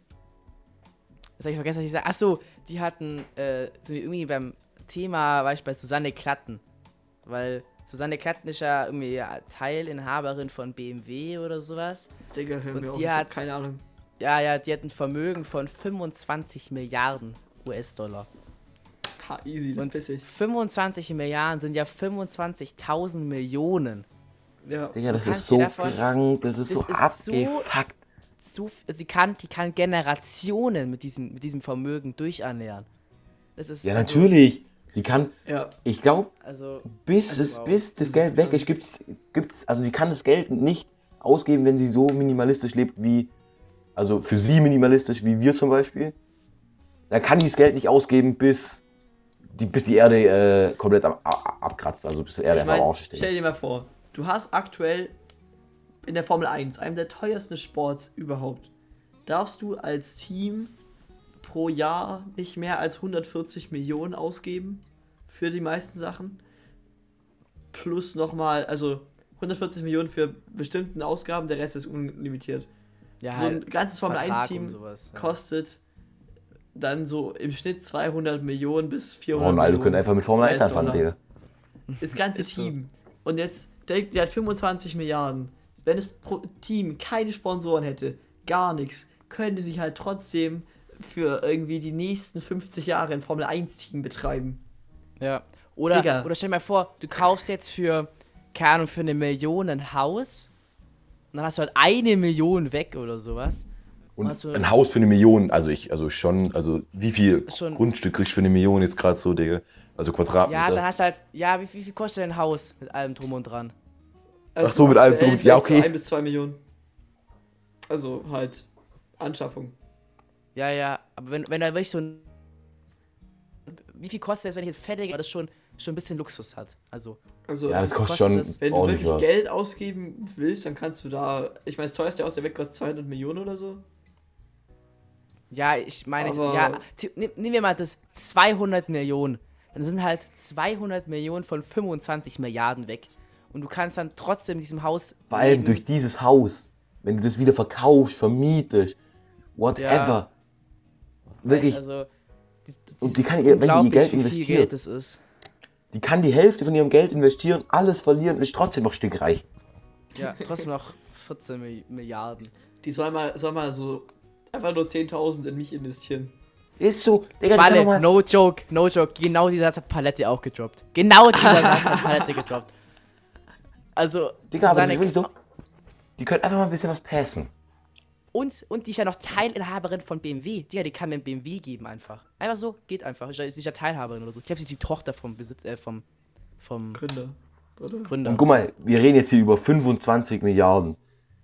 Speaker 3: das habe ich vergessen, was ich gesagt. Achso, die hatten, äh, sind wir irgendwie beim Thema, war ich bei Susanne Klatten. Weil Susanne Klatten ist ja irgendwie ja, Teilinhaberin von B M W oder sowas.
Speaker 1: Digga, hör
Speaker 3: und
Speaker 1: mir auf.
Speaker 3: die
Speaker 1: Ich hab
Speaker 3: hat-
Speaker 1: keine Ahnung.
Speaker 3: Ja, ja, die hat ein Vermögen von fünfundzwanzig Milliarden U S-Dollar.
Speaker 1: Ha, easy, das
Speaker 3: Und
Speaker 1: piss ich.
Speaker 3: fünfundzwanzig Milliarden sind ja fünfundzwanzigtausend Millionen.
Speaker 1: Ja.
Speaker 2: Digga, das
Speaker 3: Du kannst
Speaker 2: ist
Speaker 3: dir
Speaker 2: so
Speaker 3: davon-
Speaker 2: krank, das ist
Speaker 3: das
Speaker 2: so
Speaker 3: ist so-
Speaker 2: abgefuckt.
Speaker 3: So, sie kann, die kann Generationen mit diesem, mit diesem Vermögen durchernähren. Das ist
Speaker 2: Ja,
Speaker 3: also,
Speaker 2: natürlich. Die kann,
Speaker 1: Ja.
Speaker 2: ich glaube,
Speaker 3: Also,
Speaker 2: bis,
Speaker 3: Also,
Speaker 2: es,
Speaker 3: wow.
Speaker 2: bis
Speaker 1: Das
Speaker 2: das
Speaker 1: ist
Speaker 2: Geld weg
Speaker 1: krank.
Speaker 2: ist, gibt's, gibt's, also die kann das Geld nicht ausgeben, wenn sie so minimalistisch lebt wie, also für sie minimalistisch wie wir zum Beispiel. Da kann die das Geld nicht ausgeben, bis die, bis die Erde äh, komplett am, ab, abkratzt, also bis die Erde
Speaker 1: Ich
Speaker 2: einfach am
Speaker 1: meine,
Speaker 2: Arsch steht.
Speaker 1: stell dir mal vor, du hast aktuell in der Formel eins, einem der teuersten Sports überhaupt, darfst du als Team pro Jahr nicht mehr als hundertvierzig Millionen ausgeben für die meisten Sachen. Plus nochmal, also hundertvierzig Millionen für bestimmten Ausgaben, der Rest ist unlimitiert.
Speaker 3: ja,
Speaker 1: so ein ganzes Formel
Speaker 3: Vertrag
Speaker 1: eins Team
Speaker 3: und sowas, ja.
Speaker 1: kostet dann so im Schnitt zweihundert Millionen bis vierhundert
Speaker 2: Ronaldo
Speaker 1: Millionen.
Speaker 2: könnte einfach mit Formel eins
Speaker 1: U S-Dollar.
Speaker 2: anfangen, Digga.
Speaker 1: Das ganze
Speaker 3: Ist so.
Speaker 1: Team. Und jetzt, der, der hat fünfundzwanzig Milliarden. Wenn das pro Team keine Sponsoren hätte, gar nichts, könnte sich halt trotzdem für irgendwie die nächsten fünfzig Jahre ein Formel eins Team betreiben.
Speaker 3: Ja. Oder,
Speaker 1: Digga.
Speaker 3: oder stell dir mal vor, du kaufst jetzt für, keine Ahnung, für eine Million ein Haus und dann hast du halt eine Million weg oder sowas.
Speaker 2: Und
Speaker 3: Also-
Speaker 2: ein Haus für eine Million, also ich, also schon, also wie viel
Speaker 3: Schon-
Speaker 2: Grundstück kriegst du für eine Million jetzt gerade so, Digga? Also Quadratmeter.
Speaker 3: Ja, dann hast du halt, ja, wie, wie viel kostet denn ein Haus mit allem drum und dran?
Speaker 1: Also
Speaker 2: Ach so, mit allem
Speaker 1: aktuell
Speaker 2: drum, ja,
Speaker 1: vielleicht
Speaker 2: okay.
Speaker 1: So ein bis zwei Millionen. Also halt Anschaffung.
Speaker 3: Ja, ja, aber wenn, wenn da wirklich so ein. Wie viel kostet es, wenn ich jetzt fertig, aber das schon, schon ein bisschen Luxus hat? Also,
Speaker 1: Also
Speaker 2: ja, das
Speaker 3: viel
Speaker 2: kostet
Speaker 3: kostet
Speaker 2: schon
Speaker 3: das?
Speaker 1: wenn du
Speaker 2: ordentlich
Speaker 1: wirklich
Speaker 2: was.
Speaker 1: Geld ausgeben willst, dann kannst du da. Ich meine, das teuerste Haus der Welt kostet zweihundert Millionen oder so.
Speaker 3: ja, ich meine, jetzt-
Speaker 1: Aber-
Speaker 3: ja, t- nehm- nehmen wir mal das zweihundert Millionen. Dann sind halt zweihundert Millionen von fünfundzwanzig Milliarden weg. Und du kannst dann trotzdem in diesem Haus.
Speaker 2: Vor allem
Speaker 3: leben.
Speaker 2: durch dieses Haus, wenn du das wieder verkaufst, vermietest, whatever.
Speaker 3: Ja.
Speaker 2: Wirklich,
Speaker 3: Also, dies- dies-
Speaker 2: Und die kann ihr- wenn die ihr
Speaker 3: unglaublich,
Speaker 2: Geld
Speaker 3: wie viel
Speaker 2: investiert.
Speaker 3: Geld das ist.
Speaker 2: die kann die Hälfte von ihrem Geld investieren, alles verlieren und ist trotzdem noch stinkreich.
Speaker 3: Ja, trotzdem noch vierzehn Mi- Milliarden.
Speaker 1: Die soll mal, soll mal so einfach nur zehntausend in mich investieren.
Speaker 2: Ist so, Digga, das kann doch
Speaker 3: Warte,
Speaker 2: mal,
Speaker 3: no joke, no joke. Genau dieser Satz hat Palette auch gedroppt. Genau dieser Satz hat Palette gedroppt. Also,
Speaker 2: Digga, aber das
Speaker 3: Susanne-
Speaker 2: ist wirklich so, die können einfach mal ein bisschen was passen.
Speaker 3: und, und die ist ja noch Teilinhaberin von B M W. Digga, die kann mir ein B M W geben einfach. Einfach so, geht einfach. Ist ja- ist ja Teilhaberin oder so. Ich glaube, sie ist die Tochter vom Besitz, äh, vom, vom
Speaker 1: Gründer. Oder?
Speaker 3: Gründer.
Speaker 2: Und guck mal, wir reden jetzt hier über fünfundzwanzig Milliarden.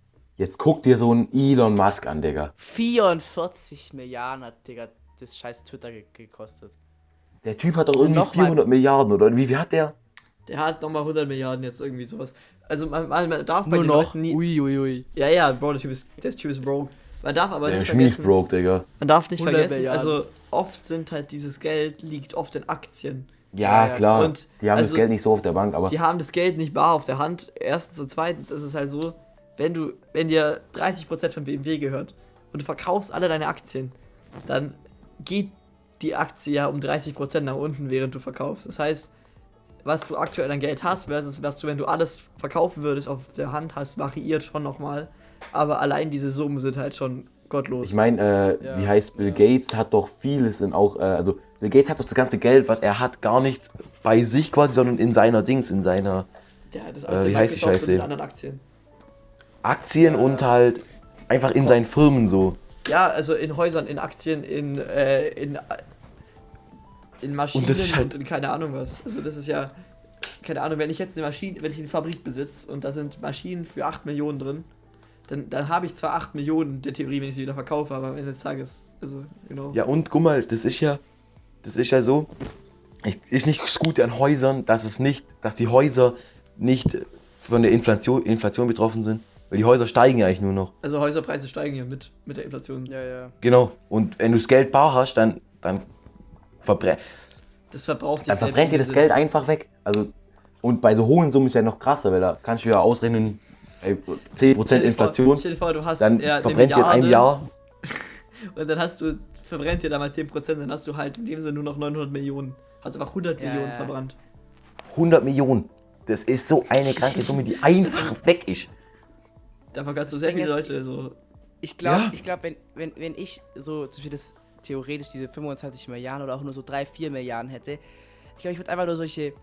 Speaker 2: Jetzt guck dir so einen Elon Musk an, Digga.
Speaker 3: vierundvierzig Milliarden hat, Digga, das scheiß Twitter ge gekostet.
Speaker 2: Der Typ hat doch irgendwie
Speaker 3: noch mal-
Speaker 2: vierhundert Milliarden, oder? Wie viel hat der?
Speaker 1: Der hat nochmal hundert Milliarden jetzt irgendwie sowas. Also man, man, man darf bei
Speaker 3: Nur
Speaker 1: den
Speaker 3: noch?
Speaker 1: Leuten nie...
Speaker 3: Ui, ui, ui.
Speaker 1: Ja, ja, Bro, der Typ ist, der Typ ist broke. Man darf aber
Speaker 2: Der
Speaker 1: nicht
Speaker 2: ist mies
Speaker 1: vergessen...
Speaker 2: broke, Digga.
Speaker 1: Man darf nicht
Speaker 3: hundert
Speaker 1: vergessen,
Speaker 3: Milliarden.
Speaker 1: also oft sind halt dieses Geld liegt oft in Aktien.
Speaker 2: Ja,
Speaker 3: Ja, ja,
Speaker 2: klar.
Speaker 1: und
Speaker 2: die haben
Speaker 1: also-
Speaker 2: das Geld nicht so auf der Bank, aber
Speaker 1: Die haben das Geld nicht bar auf der Hand. Erstens und zweitens ist es halt so, wenn du, wenn dir dreißig Prozent von B M W gehört und du verkaufst alle deine Aktien, dann geht die Aktie ja um dreißig Prozent nach unten, während du verkaufst. Das heißt, was du aktuell an Geld hast, versus was du, wenn du alles verkaufen würdest, auf der Hand hast, variiert schon nochmal. Aber allein diese Summen sind halt schon gottlos.
Speaker 2: ich meine, äh,
Speaker 3: Ja,
Speaker 2: wie heißt Bill
Speaker 3: ja.
Speaker 2: Gates hat doch vieles in auch, äh, also Bill Gates hat doch das ganze Geld, was er hat, gar nicht bei sich quasi, sondern in seiner Dings, in seiner
Speaker 1: ja, das ist
Speaker 2: äh,
Speaker 1: alles
Speaker 2: wie
Speaker 1: in
Speaker 2: heißt die
Speaker 1: Microsoft und
Speaker 2: Scheiße?
Speaker 1: in anderen Aktien.
Speaker 2: Aktien
Speaker 3: Ja.
Speaker 2: und halt einfach in seinen Firmen so.
Speaker 1: Ja, also in Häusern, in Aktien, in, äh, in, in Maschinen
Speaker 2: Und das ist halt-
Speaker 1: und in keine Ahnung was. Also das ist ja, keine Ahnung, wenn ich jetzt eine Maschine, wenn ich eine Fabrik besitze und da sind Maschinen für acht Millionen drin, dann, dann habe ich zwar acht Millionen in der Theorie, wenn ich sie wieder verkaufe, aber am Ende des Tages, also, genau.
Speaker 2: Ja, und guck mal, das ist ja, das ist ja so, ich, ist nicht das Gute an Häusern, dass es nicht, dass die Häuser nicht von der Inflation, Inflation betroffen sind, weil die Häuser steigen ja eigentlich nur noch.
Speaker 1: Also Häuserpreise steigen ja mit, mit der Inflation.
Speaker 3: Ja, ja.
Speaker 2: Genau. Und wenn du das Geld bar hast, dann, dann, verbre
Speaker 1: Das verbraucht sich
Speaker 2: dann
Speaker 1: selbst
Speaker 2: verbrennt dir
Speaker 1: in
Speaker 2: das
Speaker 1: dem
Speaker 2: Geld
Speaker 1: Sinne.
Speaker 2: einfach weg. Also, und bei so hohen Summen ist ja noch krasser, weil da kannst du ja ausrechnen, ey, zehn Prozent
Speaker 1: Stell dir vor-
Speaker 2: Inflation,
Speaker 1: Stell dir vor, du hast
Speaker 2: dann
Speaker 1: ja, eine
Speaker 2: verbrennt dir in einem
Speaker 1: Milliarde
Speaker 2: Jahr
Speaker 1: und dann hast du, verbrennt dir da mal zehn Prozent, dann hast du halt in dem Sinne nur noch neunhundert Millionen. Hast einfach hundert
Speaker 3: Ja,
Speaker 1: Millionen
Speaker 3: ja.
Speaker 1: verbrannt.
Speaker 2: hundert Millionen. Das ist so eine kranke Summe, die einfach weg ist.
Speaker 1: Davon kannst du sehr
Speaker 3: Ding
Speaker 1: viele
Speaker 3: ist-
Speaker 1: Leute so.
Speaker 3: Ich glaube,
Speaker 2: Ja.
Speaker 3: ich glaube, wenn, wenn, wenn ich so zum Beispiel das theoretisch diese fünfundzwanzig Milliarden oder auch nur so drei, vier Milliarden hätte, ich glaube, ich würde einfach nur solche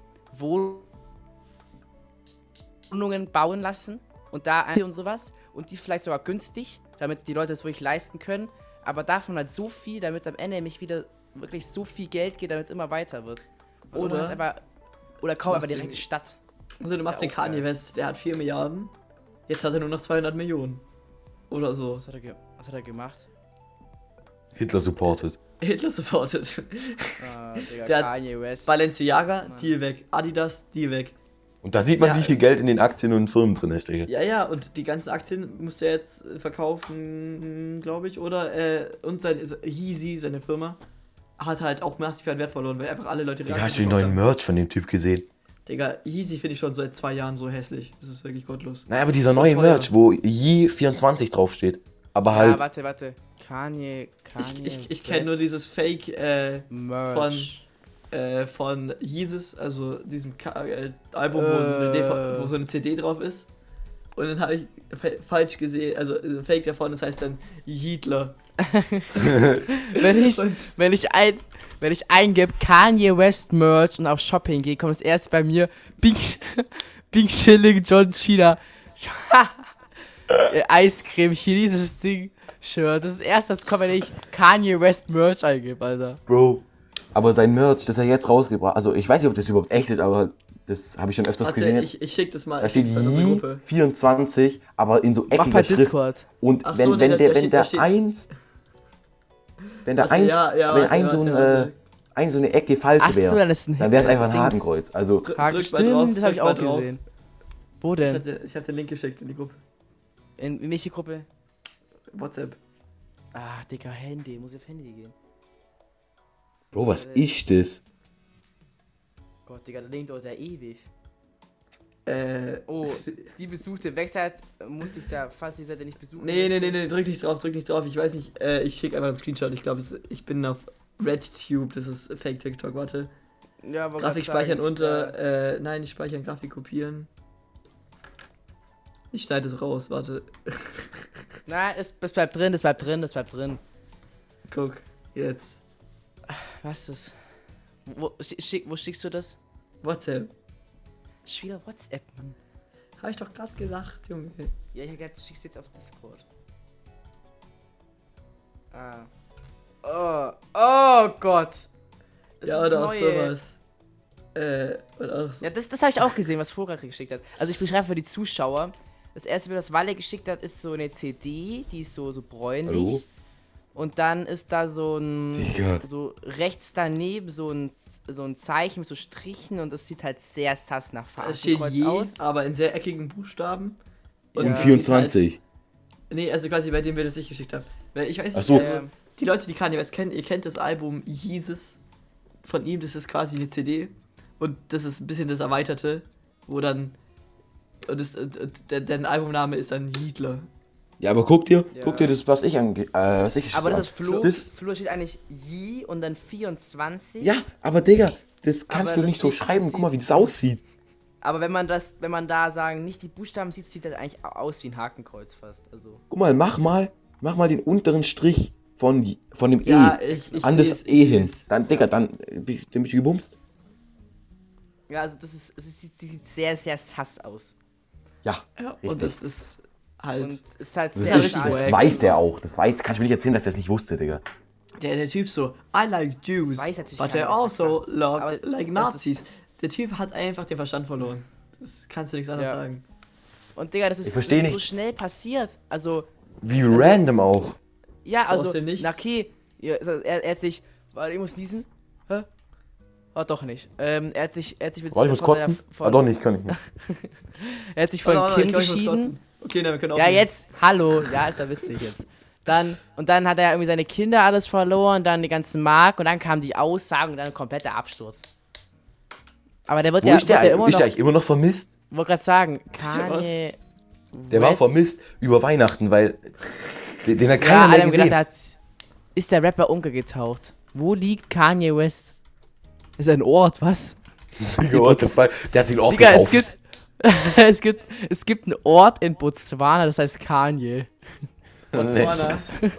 Speaker 3: Wohnungen bauen lassen und da ein und sowas und die vielleicht sogar günstig, damit die Leute es wirklich leisten können, aber davon halt so viel, damit es am Ende nämlich wieder wirklich so viel Geld geht, damit es immer weiter wird. Und
Speaker 1: Oder-
Speaker 3: irgendwann ist einfach, oder kaum
Speaker 1: machst
Speaker 3: einfach direkt
Speaker 1: den-
Speaker 3: die Stadt.
Speaker 1: Also du machst
Speaker 3: Ja,
Speaker 1: den
Speaker 3: auch
Speaker 1: Kanye
Speaker 3: geil.
Speaker 1: West, der hat vier Milliarden. Jetzt hat er nur noch zweihundert Millionen. Oder so.
Speaker 3: Was hat er, ge was hat er gemacht?
Speaker 2: Hitler supported.
Speaker 1: Hitler supported.
Speaker 3: Ah, Digga,
Speaker 1: Der hat
Speaker 3: Kanye West.
Speaker 1: Balenciaga,
Speaker 3: Mann.
Speaker 1: Deal weg. Adidas, Deal weg.
Speaker 2: Und da sieht man,
Speaker 1: Ja,
Speaker 2: wie viel
Speaker 1: es-
Speaker 2: Geld in den Aktien und Firmen drin ist, Digga.
Speaker 1: Ja, ja, und die ganzen Aktien musste er jetzt äh, verkaufen, glaube ich, oder? Äh, und sein Yeezy, seine Firma, hat halt auch massiv an Wert verloren, weil einfach alle Leute
Speaker 2: Digga,
Speaker 1: Aktien
Speaker 2: hast du den
Speaker 1: gekauft
Speaker 2: neuen
Speaker 1: haben.
Speaker 2: Merch von dem Typ gesehen?
Speaker 1: Digga, Yeezy finde ich schon seit zwei Jahren so hässlich. Das ist wirklich gottlos.
Speaker 2: Naja, aber dieser neue
Speaker 1: teuer.
Speaker 2: Merch, wo Yi vierundzwanzig draufsteht. Aber
Speaker 3: Ja,
Speaker 2: halt,
Speaker 3: warte, warte. Kanye, Kanye
Speaker 1: Ich, ich, ich kenne nur
Speaker 3: West
Speaker 1: dieses Fake äh,
Speaker 3: Merch.
Speaker 1: äh, von Jesus, also diesem Ka äh, Album, wo, so eine D V
Speaker 3: Äh.
Speaker 1: wo so eine C D drauf ist. Und dann habe ich fa falsch gesehen, also äh, Fake davon, das heißt dann Hitler.
Speaker 3: Wenn ich,
Speaker 1: Und
Speaker 3: wenn ich ein, wenn ich eingebe Kanye West Merch und auf Shopping gehe, kommt es erst bei mir Big, Big Shilling John Cena äh, Eiscreme, chinesisches Ding, Shirt. Das ist das erste, was kommt, wenn ich Kanye West Merch eingebe, Alter.
Speaker 2: Bro. Aber sein Merch, das er jetzt rausgebracht also ich weiß nicht, ob das überhaupt echt ist, aber das habe ich schon öfters
Speaker 1: warte,
Speaker 2: gesehen. jetzt.
Speaker 1: ich, ich schick das mal.
Speaker 2: Da
Speaker 1: ich
Speaker 2: steht
Speaker 1: schick's mal in unsere
Speaker 2: Yi
Speaker 1: Gruppe.
Speaker 2: vierundzwanzig, aber in so
Speaker 3: Mach
Speaker 2: eckiger
Speaker 3: mal
Speaker 2: Schrift.
Speaker 3: Discord.
Speaker 2: Und
Speaker 1: Ach
Speaker 2: wenn,
Speaker 1: so, nee,
Speaker 2: wenn
Speaker 1: da-
Speaker 2: der,
Speaker 1: da
Speaker 2: wenn
Speaker 1: steht-
Speaker 2: der
Speaker 1: da steht-
Speaker 2: eins, wenn der
Speaker 1: Warte,
Speaker 2: eins,
Speaker 1: ja, ja,
Speaker 2: wenn
Speaker 1: warte,
Speaker 2: ein so ein,
Speaker 1: warte, warte.
Speaker 2: äh, ein so eine Ecke falsch
Speaker 3: Ach so,
Speaker 2: wäre,
Speaker 3: dann ist ein
Speaker 2: dann wäre es einfach ein
Speaker 3: Dings.
Speaker 2: Hakenkreuz. Also,
Speaker 1: Drück,
Speaker 3: Haken,
Speaker 1: drück mal drauf,
Speaker 3: stimmt, das habe ich
Speaker 1: drück mal
Speaker 3: auch
Speaker 1: drauf.
Speaker 3: gesehen. Wo
Speaker 1: Ich
Speaker 3: denn?
Speaker 1: hatte, ich hab den Link geschickt in die Gruppe.
Speaker 3: In, in welche Gruppe?
Speaker 1: WhatsApp.
Speaker 3: Ah, Digga, Handy. Muss ich auf Handy gehen.
Speaker 2: Bro, was ist das?
Speaker 3: Gott, Digga, der Link dauert ja ewig.
Speaker 1: Äh,
Speaker 3: Oh,
Speaker 1: s-
Speaker 3: die besuchte Website muss ich da, falls die Seite nicht besuchen.
Speaker 1: nee, nee, nee,
Speaker 3: möchte.
Speaker 1: nee, drück nicht drauf, drück nicht drauf. Ich weiß nicht, äh, ich schicke einfach einen Screenshot. Ich glaube, ich bin auf RedTube, das ist Fake TikTok, warte.
Speaker 3: Ja, aber
Speaker 1: Grafik
Speaker 3: grad sagen,
Speaker 1: speichern
Speaker 3: ich,
Speaker 1: unter, äh, nein, nicht speichern, Grafik kopieren. Ich schneide es raus, warte.
Speaker 3: Äh, nein, es, es bleibt drin, es bleibt drin, es bleibt drin.
Speaker 1: Guck, jetzt.
Speaker 3: Was ist das? Wo, schick, wo schickst du das?
Speaker 1: WhatsApp.
Speaker 3: Schon wieder WhatsApp, Mann.
Speaker 1: Habe ich doch gerade gesagt, Junge.
Speaker 3: Ja, ich hab gedacht, du schickst jetzt auf Discord. Ah. Oh, oh Gott. Das
Speaker 1: Ja,
Speaker 3: ist
Speaker 1: oder auch
Speaker 3: neue.
Speaker 1: sowas. Äh, oder auch so.
Speaker 3: Ja, das, das habe ich auch gesehen, was Vogel geschickt hat. Also ich beschreibe für die Zuschauer. das erste Bild, was Walle geschickt hat, ist so eine C D, die ist so, so bräunlich.
Speaker 2: Hallo?
Speaker 3: Und dann ist da so ein,
Speaker 2: Digga.
Speaker 3: so rechts daneben so ein, so ein Zeichen mit so Strichen und es sieht halt sehr sass nach
Speaker 1: Da steht
Speaker 3: Fahrtenkreuz
Speaker 1: je,
Speaker 3: aus.
Speaker 1: aber in sehr eckigen Buchstaben.
Speaker 2: Und
Speaker 3: Ja.
Speaker 1: das
Speaker 2: vierundzwanzig.
Speaker 1: sieht Halt, nee, also quasi bei dem wir das ich geschickt haben. Weil ich weiß nicht,
Speaker 2: Ach so.
Speaker 1: also, die Leute, die Kanye West kennen, ihr kennt das Album Yeezus von ihm, das ist quasi eine C D. Und das ist ein bisschen das Erweiterte, wo dann. Und, das, und, und der, der Albumname ist dann Hitler.
Speaker 2: Ja, aber guck dir,
Speaker 3: Ja.
Speaker 2: guck dir das, was ich ange... Äh, was ich
Speaker 3: Aber das ist
Speaker 2: geschickt
Speaker 3: Flo.
Speaker 2: hab. Das,
Speaker 3: Flo steht eigentlich Yi und dann vierundzwanzig.
Speaker 2: ja, aber Digga, das kannst
Speaker 3: Aber
Speaker 2: du
Speaker 3: das
Speaker 2: nicht so
Speaker 3: sieht-
Speaker 2: schreiben.
Speaker 3: das
Speaker 2: Guck mal,
Speaker 3: sieht-
Speaker 2: wie das aussieht.
Speaker 3: Aber wenn man das, wenn man da sagen, nicht die Buchstaben sieht, sieht das eigentlich aus wie ein Hakenkreuz fast. Also.
Speaker 2: Guck mal, mach mal, mach mal den unteren Strich von, von dem
Speaker 1: Ja,
Speaker 2: E.
Speaker 1: ich, ich
Speaker 2: an das
Speaker 1: seh's,
Speaker 2: E
Speaker 1: ich
Speaker 2: hin.
Speaker 1: seh's.
Speaker 2: Dann, Digga, dann, äh, bin ich bin ich gebumst.
Speaker 3: Ja, also das ist, es ist, sieht, sieht sehr, sehr sass aus.
Speaker 2: Ja,
Speaker 1: Ja,
Speaker 2: richtig.
Speaker 1: und das ist halt.
Speaker 3: Und es ist halt
Speaker 2: Das,
Speaker 3: sehr
Speaker 2: ist,
Speaker 1: richtig
Speaker 3: schade.
Speaker 2: das
Speaker 1: wack.
Speaker 2: weiß der auch. Das weiß, kannst du mir nicht erzählen, dass der es nicht wusste, Digga.
Speaker 1: Der, der Typ so, I like Jews,
Speaker 3: Das weiß natürlich
Speaker 1: but I
Speaker 3: keiner, das ist
Speaker 1: also
Speaker 3: klar.
Speaker 1: love,
Speaker 3: Aber
Speaker 1: like
Speaker 3: das
Speaker 1: Nazis.
Speaker 3: ist-
Speaker 1: Der Typ hat einfach den Verstand verloren. Das kannst du nichts anderes
Speaker 3: Ja.
Speaker 1: sagen.
Speaker 3: Und Digga, das ist,
Speaker 2: Ich
Speaker 3: das
Speaker 2: versteh
Speaker 3: ist so
Speaker 2: nicht.
Speaker 3: schnell passiert. Also,
Speaker 2: Wie random auch.
Speaker 3: ja,
Speaker 1: So aus
Speaker 3: also,
Speaker 1: dem Nichts.
Speaker 3: na okay, ja, also er, er hat sich, warte, ich muss niesen. Hä? Oh, doch nicht. Ähm, er hat sich, er hat sich mit
Speaker 2: Soll ich was
Speaker 3: von seiner-
Speaker 2: kotzen?
Speaker 3: von,
Speaker 2: Ah, doch nicht, kann ich nicht.
Speaker 3: Er hat sich von
Speaker 1: Warte, warte,
Speaker 3: Kim
Speaker 1: ich glaub, ich muss
Speaker 3: geschieden.
Speaker 1: kotzen. Okay, na, wir können auch.
Speaker 3: Ja, jetzt, hallo, ja, ist ja witzig jetzt. Dann, und dann hat er irgendwie seine Kinder alles verloren, dann die ganzen Mark und dann kam die Aussagen und dann ein kompletter Absturz. Aber der wird
Speaker 2: Wo
Speaker 3: ja,
Speaker 2: ist der,
Speaker 3: wird ja immer
Speaker 2: ist
Speaker 3: noch,
Speaker 2: der eigentlich immer noch vermisst?
Speaker 3: wollte gerade sagen,
Speaker 1: ja was.
Speaker 3: Kanye
Speaker 2: Der war
Speaker 3: West-
Speaker 2: vermisst über Weihnachten, weil den, den hat
Speaker 3: Ja,
Speaker 2: keiner
Speaker 3: alle
Speaker 2: mehr
Speaker 3: haben
Speaker 2: gesehen.
Speaker 3: gedacht, er hat, ist der Rapper untergetaucht. Wo liegt Kanye West? Ist er ein Ort, was?
Speaker 2: Digga, what the fuck? Der hat sich auch
Speaker 3: Digga, es gibt, es gibt, es gibt einen Ort in Botswana, das heißt Kanye.
Speaker 1: Botswana.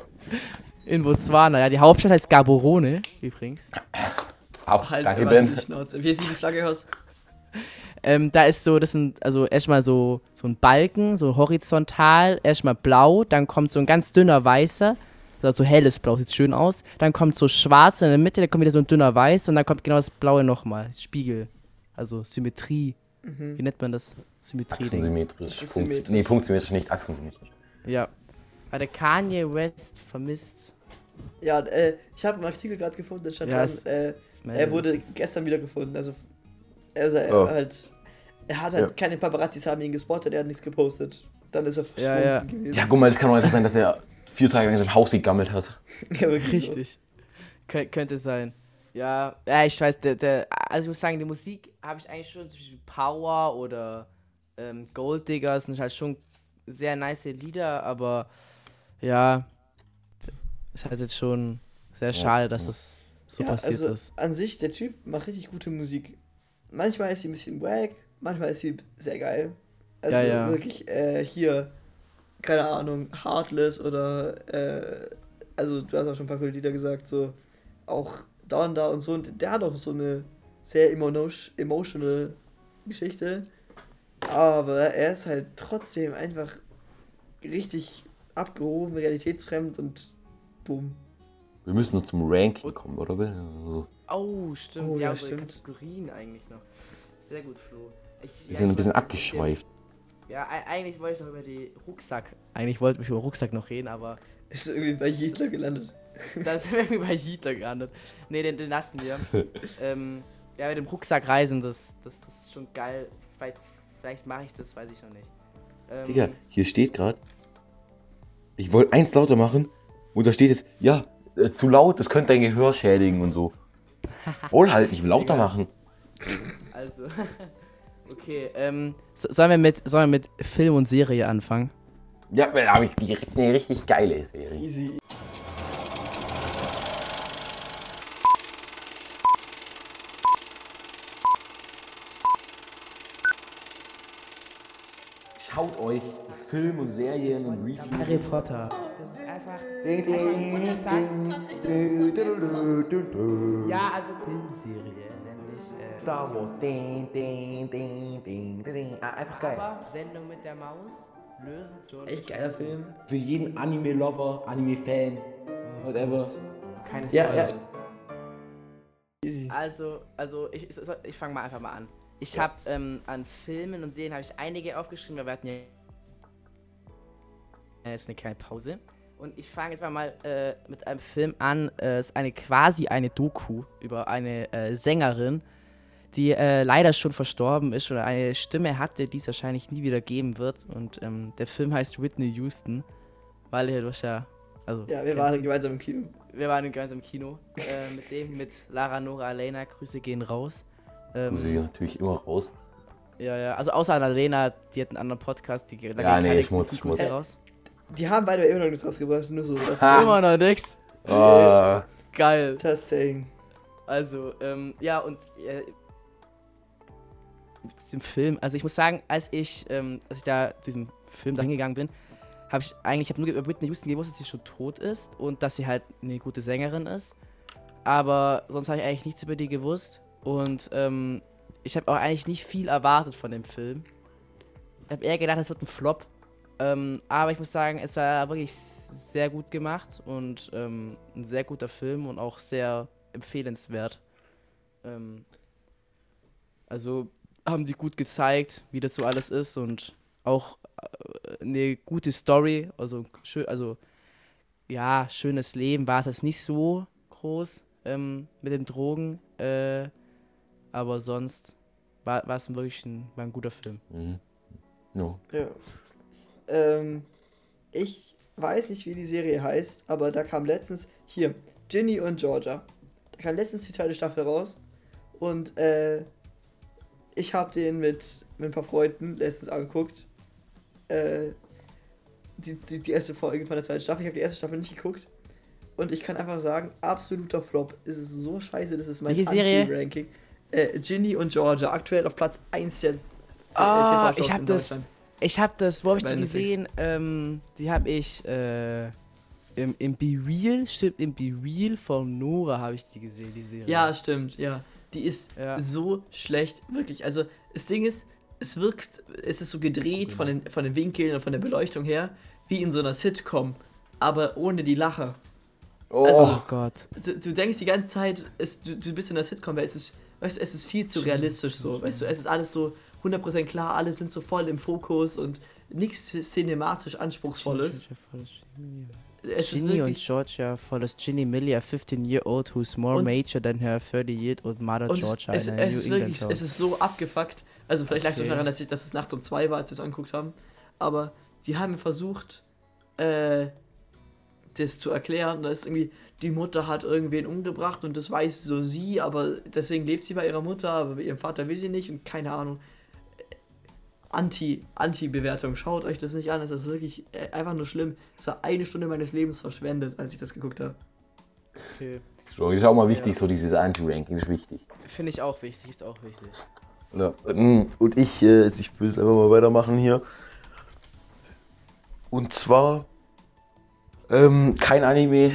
Speaker 3: In Botswana, ja, die Hauptstadt heißt Gaborone, übrigens.
Speaker 2: Auch,
Speaker 1: Halt
Speaker 2: danke,
Speaker 1: immer
Speaker 2: Ben.
Speaker 1: die Schnauze. Wie sieht die Flagge aus?
Speaker 3: Ähm, da ist so, das sind also erstmal so, so ein Balken, so horizontal, erstmal blau, dann kommt so ein ganz dünner weißer, also so helles Blau, sieht schön aus, dann kommt so schwarz in der Mitte, dann kommt wieder so ein dünner Weiß und dann kommt genau das Blaue nochmal, das Spiegel, also Symmetrie, wie nennt man das? Symmetrie, denke
Speaker 2: Achsensymmetrisch.
Speaker 1: Das ist
Speaker 2: Punkt,
Speaker 1: symmetrisch.
Speaker 2: nee, punktsymmetrisch nicht, achsensymmetrisch.
Speaker 3: ich. Ja. War der Kanye West vermisst?
Speaker 1: Ja, äh, ich habe einen Artikel gerade gefunden, da stand
Speaker 3: Ja,
Speaker 1: dran,
Speaker 3: es-
Speaker 1: äh,
Speaker 3: Meldet
Speaker 1: er wurde
Speaker 3: sich.
Speaker 1: gestern wieder gefunden. Also, also er,
Speaker 2: Oh.
Speaker 1: halt, er hat halt
Speaker 2: Ja.
Speaker 1: keine Paparazzis haben ihn gespottet, er hat nichts gepostet. Dann ist er
Speaker 3: Ja,
Speaker 1: verschwunden
Speaker 3: ja.
Speaker 1: gewesen.
Speaker 2: Ja, guck mal, das kann doch einfach sein, dass er vier Tage lang in seinem Haus gegammelt hat.
Speaker 1: Ja, wirklich
Speaker 3: Richtig. Kön könnte sein. Ja, ja, ich weiß, der, der, also ich muss sagen, die Musik habe ich eigentlich schon, zum Beispiel Power oder ähm, Gold Digger sind halt schon sehr nice Lieder, aber ja, ist halt jetzt schon sehr schade, dass das so
Speaker 1: ja,
Speaker 3: passiert
Speaker 1: also
Speaker 3: ist.
Speaker 1: an sich, der Typ macht richtig gute Musik. Manchmal ist sie ein bisschen wack, manchmal ist sie sehr geil. Also
Speaker 3: Ja, ja.
Speaker 1: wirklich äh, hier, keine Ahnung, Heartless oder, äh, also du hast auch schon ein paar coole Lieder gesagt, so auch Down Da und so. Und der hat auch so eine sehr emo emotional Geschichte. Aber er ist halt trotzdem einfach richtig abgehoben, realitätsfremd und boom.
Speaker 2: Wir müssen nur zum Ranking kommen, oder? Will? Also,
Speaker 3: Oh, stimmt,
Speaker 1: Oh,
Speaker 3: ja,
Speaker 1: ja,
Speaker 3: aber die
Speaker 1: stimmt.
Speaker 3: Kategorien eigentlich noch. Sehr gut, Flo. Ich,
Speaker 2: wir
Speaker 3: ja,
Speaker 2: sind
Speaker 3: ich
Speaker 2: ein bisschen
Speaker 3: wollte-
Speaker 2: abgeschweift.
Speaker 3: Ja, e- eigentlich wollte ich noch über die Rucksack, eigentlich wollte ich über Rucksack noch reden, aber
Speaker 1: Ist irgendwie bei Hitler gelandet.
Speaker 3: da sind wir irgendwie bei Hitler gelandet. Ne, den, den lassen wir. ähm, ja, mit dem Rucksack reisen, das, das, das ist schon geil. Vielleicht, vielleicht mache ich das, weiß ich noch nicht. Ähm,
Speaker 2: Digga, hier steht gerade, ich wollte eins lauter machen und da steht es, ja, äh, zu laut, das könnte dein Gehör schädigen und so. Wohl halt, ich will lauter
Speaker 3: Digga.
Speaker 2: machen.
Speaker 3: Also, okay, ähm, so- sollen wir, mit, sollen wir mit Film und Serie anfangen?
Speaker 2: Ja, da habe ich direkt eine richtig geile Serie.
Speaker 1: Easy.
Speaker 2: Schaut euch Film und Serien und
Speaker 3: Harry Potter. Das ist einfach. Ja, also Filmserie, nämlich. Äh,
Speaker 2: Star Wars. Ding, ding, ding, ding, ding. Ah, einfach geil.
Speaker 3: aber Sendung mit der Maus, Löwenzahn.
Speaker 1: Echt geiler Film.
Speaker 2: Für jeden Anime-Lover, Anime-Fan, whatever.
Speaker 3: Keine
Speaker 1: Ja,
Speaker 3: Spoiler.
Speaker 1: ja. Easy.
Speaker 3: Also, also ich, ich, ich fange mal einfach mal an. Ich habe ähm, an Filmen und Serien habe ich einige aufgeschrieben, weil wir hatten ja jetzt eine kleine Pause. Und ich fange jetzt mal äh, mit einem Film an. Es äh, ist eine quasi eine Doku über eine äh, Sängerin, die äh, leider schon verstorben ist oder eine Stimme hatte, die es wahrscheinlich nie wieder geben wird. Und ähm, der Film heißt Whitney Houston, weil ihr durch ja... Also,
Speaker 1: Ja, wir waren gemeinsam im Kino.
Speaker 3: Wir waren gemeinsam im Kino äh, mit dem, mit Lara Nora Alena. Grüße gehen raus. Ähm,
Speaker 2: Muss ich natürlich immer raus.
Speaker 3: Ja, ja, also außer Annalena, die hat einen anderen Podcast, die da
Speaker 2: Ja,
Speaker 3: gehen
Speaker 2: nee,
Speaker 3: keine
Speaker 2: Schmutz,
Speaker 3: guten
Speaker 2: Schmutz.
Speaker 3: Grüße raus.
Speaker 1: Die haben beide immer noch nichts rausgebracht, nur so. Das
Speaker 2: Ha.
Speaker 3: Immer noch nix.
Speaker 2: Ah,
Speaker 3: Geil.
Speaker 1: Just saying.
Speaker 3: Also, ähm, ja, und äh, mit diesem Film, also ich muss sagen, als ich, ähm, als ich da zu diesem Film da hingegangen bin, habe ich eigentlich, ich habe nur über Whitney Houston gewusst, dass sie schon tot ist und dass sie halt eine gute Sängerin ist. Aber sonst habe ich eigentlich nichts über die gewusst. Und ähm, ich habe auch eigentlich nicht viel erwartet von dem Film. Ich habe eher gedacht, es wird ein Flop. Ähm, aber ich muss sagen, es war wirklich sehr gut gemacht und ähm, ein sehr guter Film und auch sehr empfehlenswert. Ähm, also haben die gut gezeigt, wie das so alles ist und auch äh, eine gute Story. Also, schön, also ja, schönes Leben war es jetzt nicht so groß ähm, mit den Drogen. Äh, aber sonst war, war es wirklich ein, war ein guter Film.
Speaker 2: mhm. No.
Speaker 1: Ja. Ähm, ich weiß nicht, wie die Serie heißt, aber da kam letztens, hier, Ginny und Georgia. Da kam letztens die zweite Staffel raus. Und, äh, ich habe den mit, mit ein paar Freunden letztens angeguckt. Äh, die, die, die erste Folge von der zweiten Staffel. Ich habe die erste Staffel nicht geguckt. Und ich kann einfach sagen, absoluter Flop. Es ist so scheiße, das ist mein
Speaker 3: Welche Serie?
Speaker 1: Anti-Ranking. Äh, Ginny und Georgia, aktuell auf Platz eins der
Speaker 3: Ah,
Speaker 1: T V-Shows
Speaker 3: ich hab
Speaker 1: in
Speaker 3: das-
Speaker 1: Deutschland.
Speaker 3: Ich habe das, wo habe ich
Speaker 1: Bei
Speaker 3: die
Speaker 1: Netflix.
Speaker 3: gesehen? Ähm, die habe ich äh, im, im Be Real, stimmt, im Be Real von Nora habe ich die gesehen, die Serie.
Speaker 1: Ja, stimmt, ja. Die ist
Speaker 3: Ja.
Speaker 1: so schlecht, wirklich. Also, das Ding ist, es wirkt, es ist so gedreht von den, von den Winkeln und von der Beleuchtung her, wie in so einer Sitcom, aber ohne die Lacher.
Speaker 2: Oh,
Speaker 1: Also-
Speaker 3: Oh Gott.
Speaker 1: Du, du denkst die ganze Zeit, es, du, du bist in einer Sitcom, weil es ist, weißt du, es ist viel zu realistisch so, weißt du, es ist alles so hundert Prozent klar, alle sind so voll im Fokus und nichts cinematisch Anspruchsvolles. Es ist
Speaker 3: Ginny und
Speaker 1: wirklich,
Speaker 3: Georgia follows Ginny Millie, a fifteen-year-old who's more
Speaker 1: Und-
Speaker 3: major than her thirty-year-old mother
Speaker 1: und
Speaker 3: Georgia
Speaker 1: es,
Speaker 3: in a
Speaker 1: es
Speaker 3: New
Speaker 1: ist
Speaker 3: England
Speaker 1: wirklich,
Speaker 3: town.
Speaker 1: es ist so abgefuckt. Also vielleicht lag es
Speaker 3: Okay.
Speaker 1: auch daran, dass, ich, dass es nachts um zwei war, als wir es angeguckt haben. Aber die haben versucht, äh, das zu erklären. Da ist irgendwie, die Mutter hat irgendwen umgebracht und das weiß so sie, aber deswegen lebt sie bei ihrer Mutter, aber bei ihrem Vater will sie nicht und keine Ahnung. Anti, Anti-Bewertung. Schaut euch das nicht an, das ist wirklich äh, einfach nur schlimm. Es war eine Stunde meines Lebens verschwendet, als ich das geguckt habe.
Speaker 3: Okay.
Speaker 2: so, ist auch mal wichtig,
Speaker 3: Ja.
Speaker 2: so dieses Anti-Ranking ist wichtig.
Speaker 3: Finde ich auch wichtig, ist auch wichtig.
Speaker 2: Ja, mm, und ich, äh, ich will es einfach mal weitermachen hier. Und zwar ähm, kein Anime.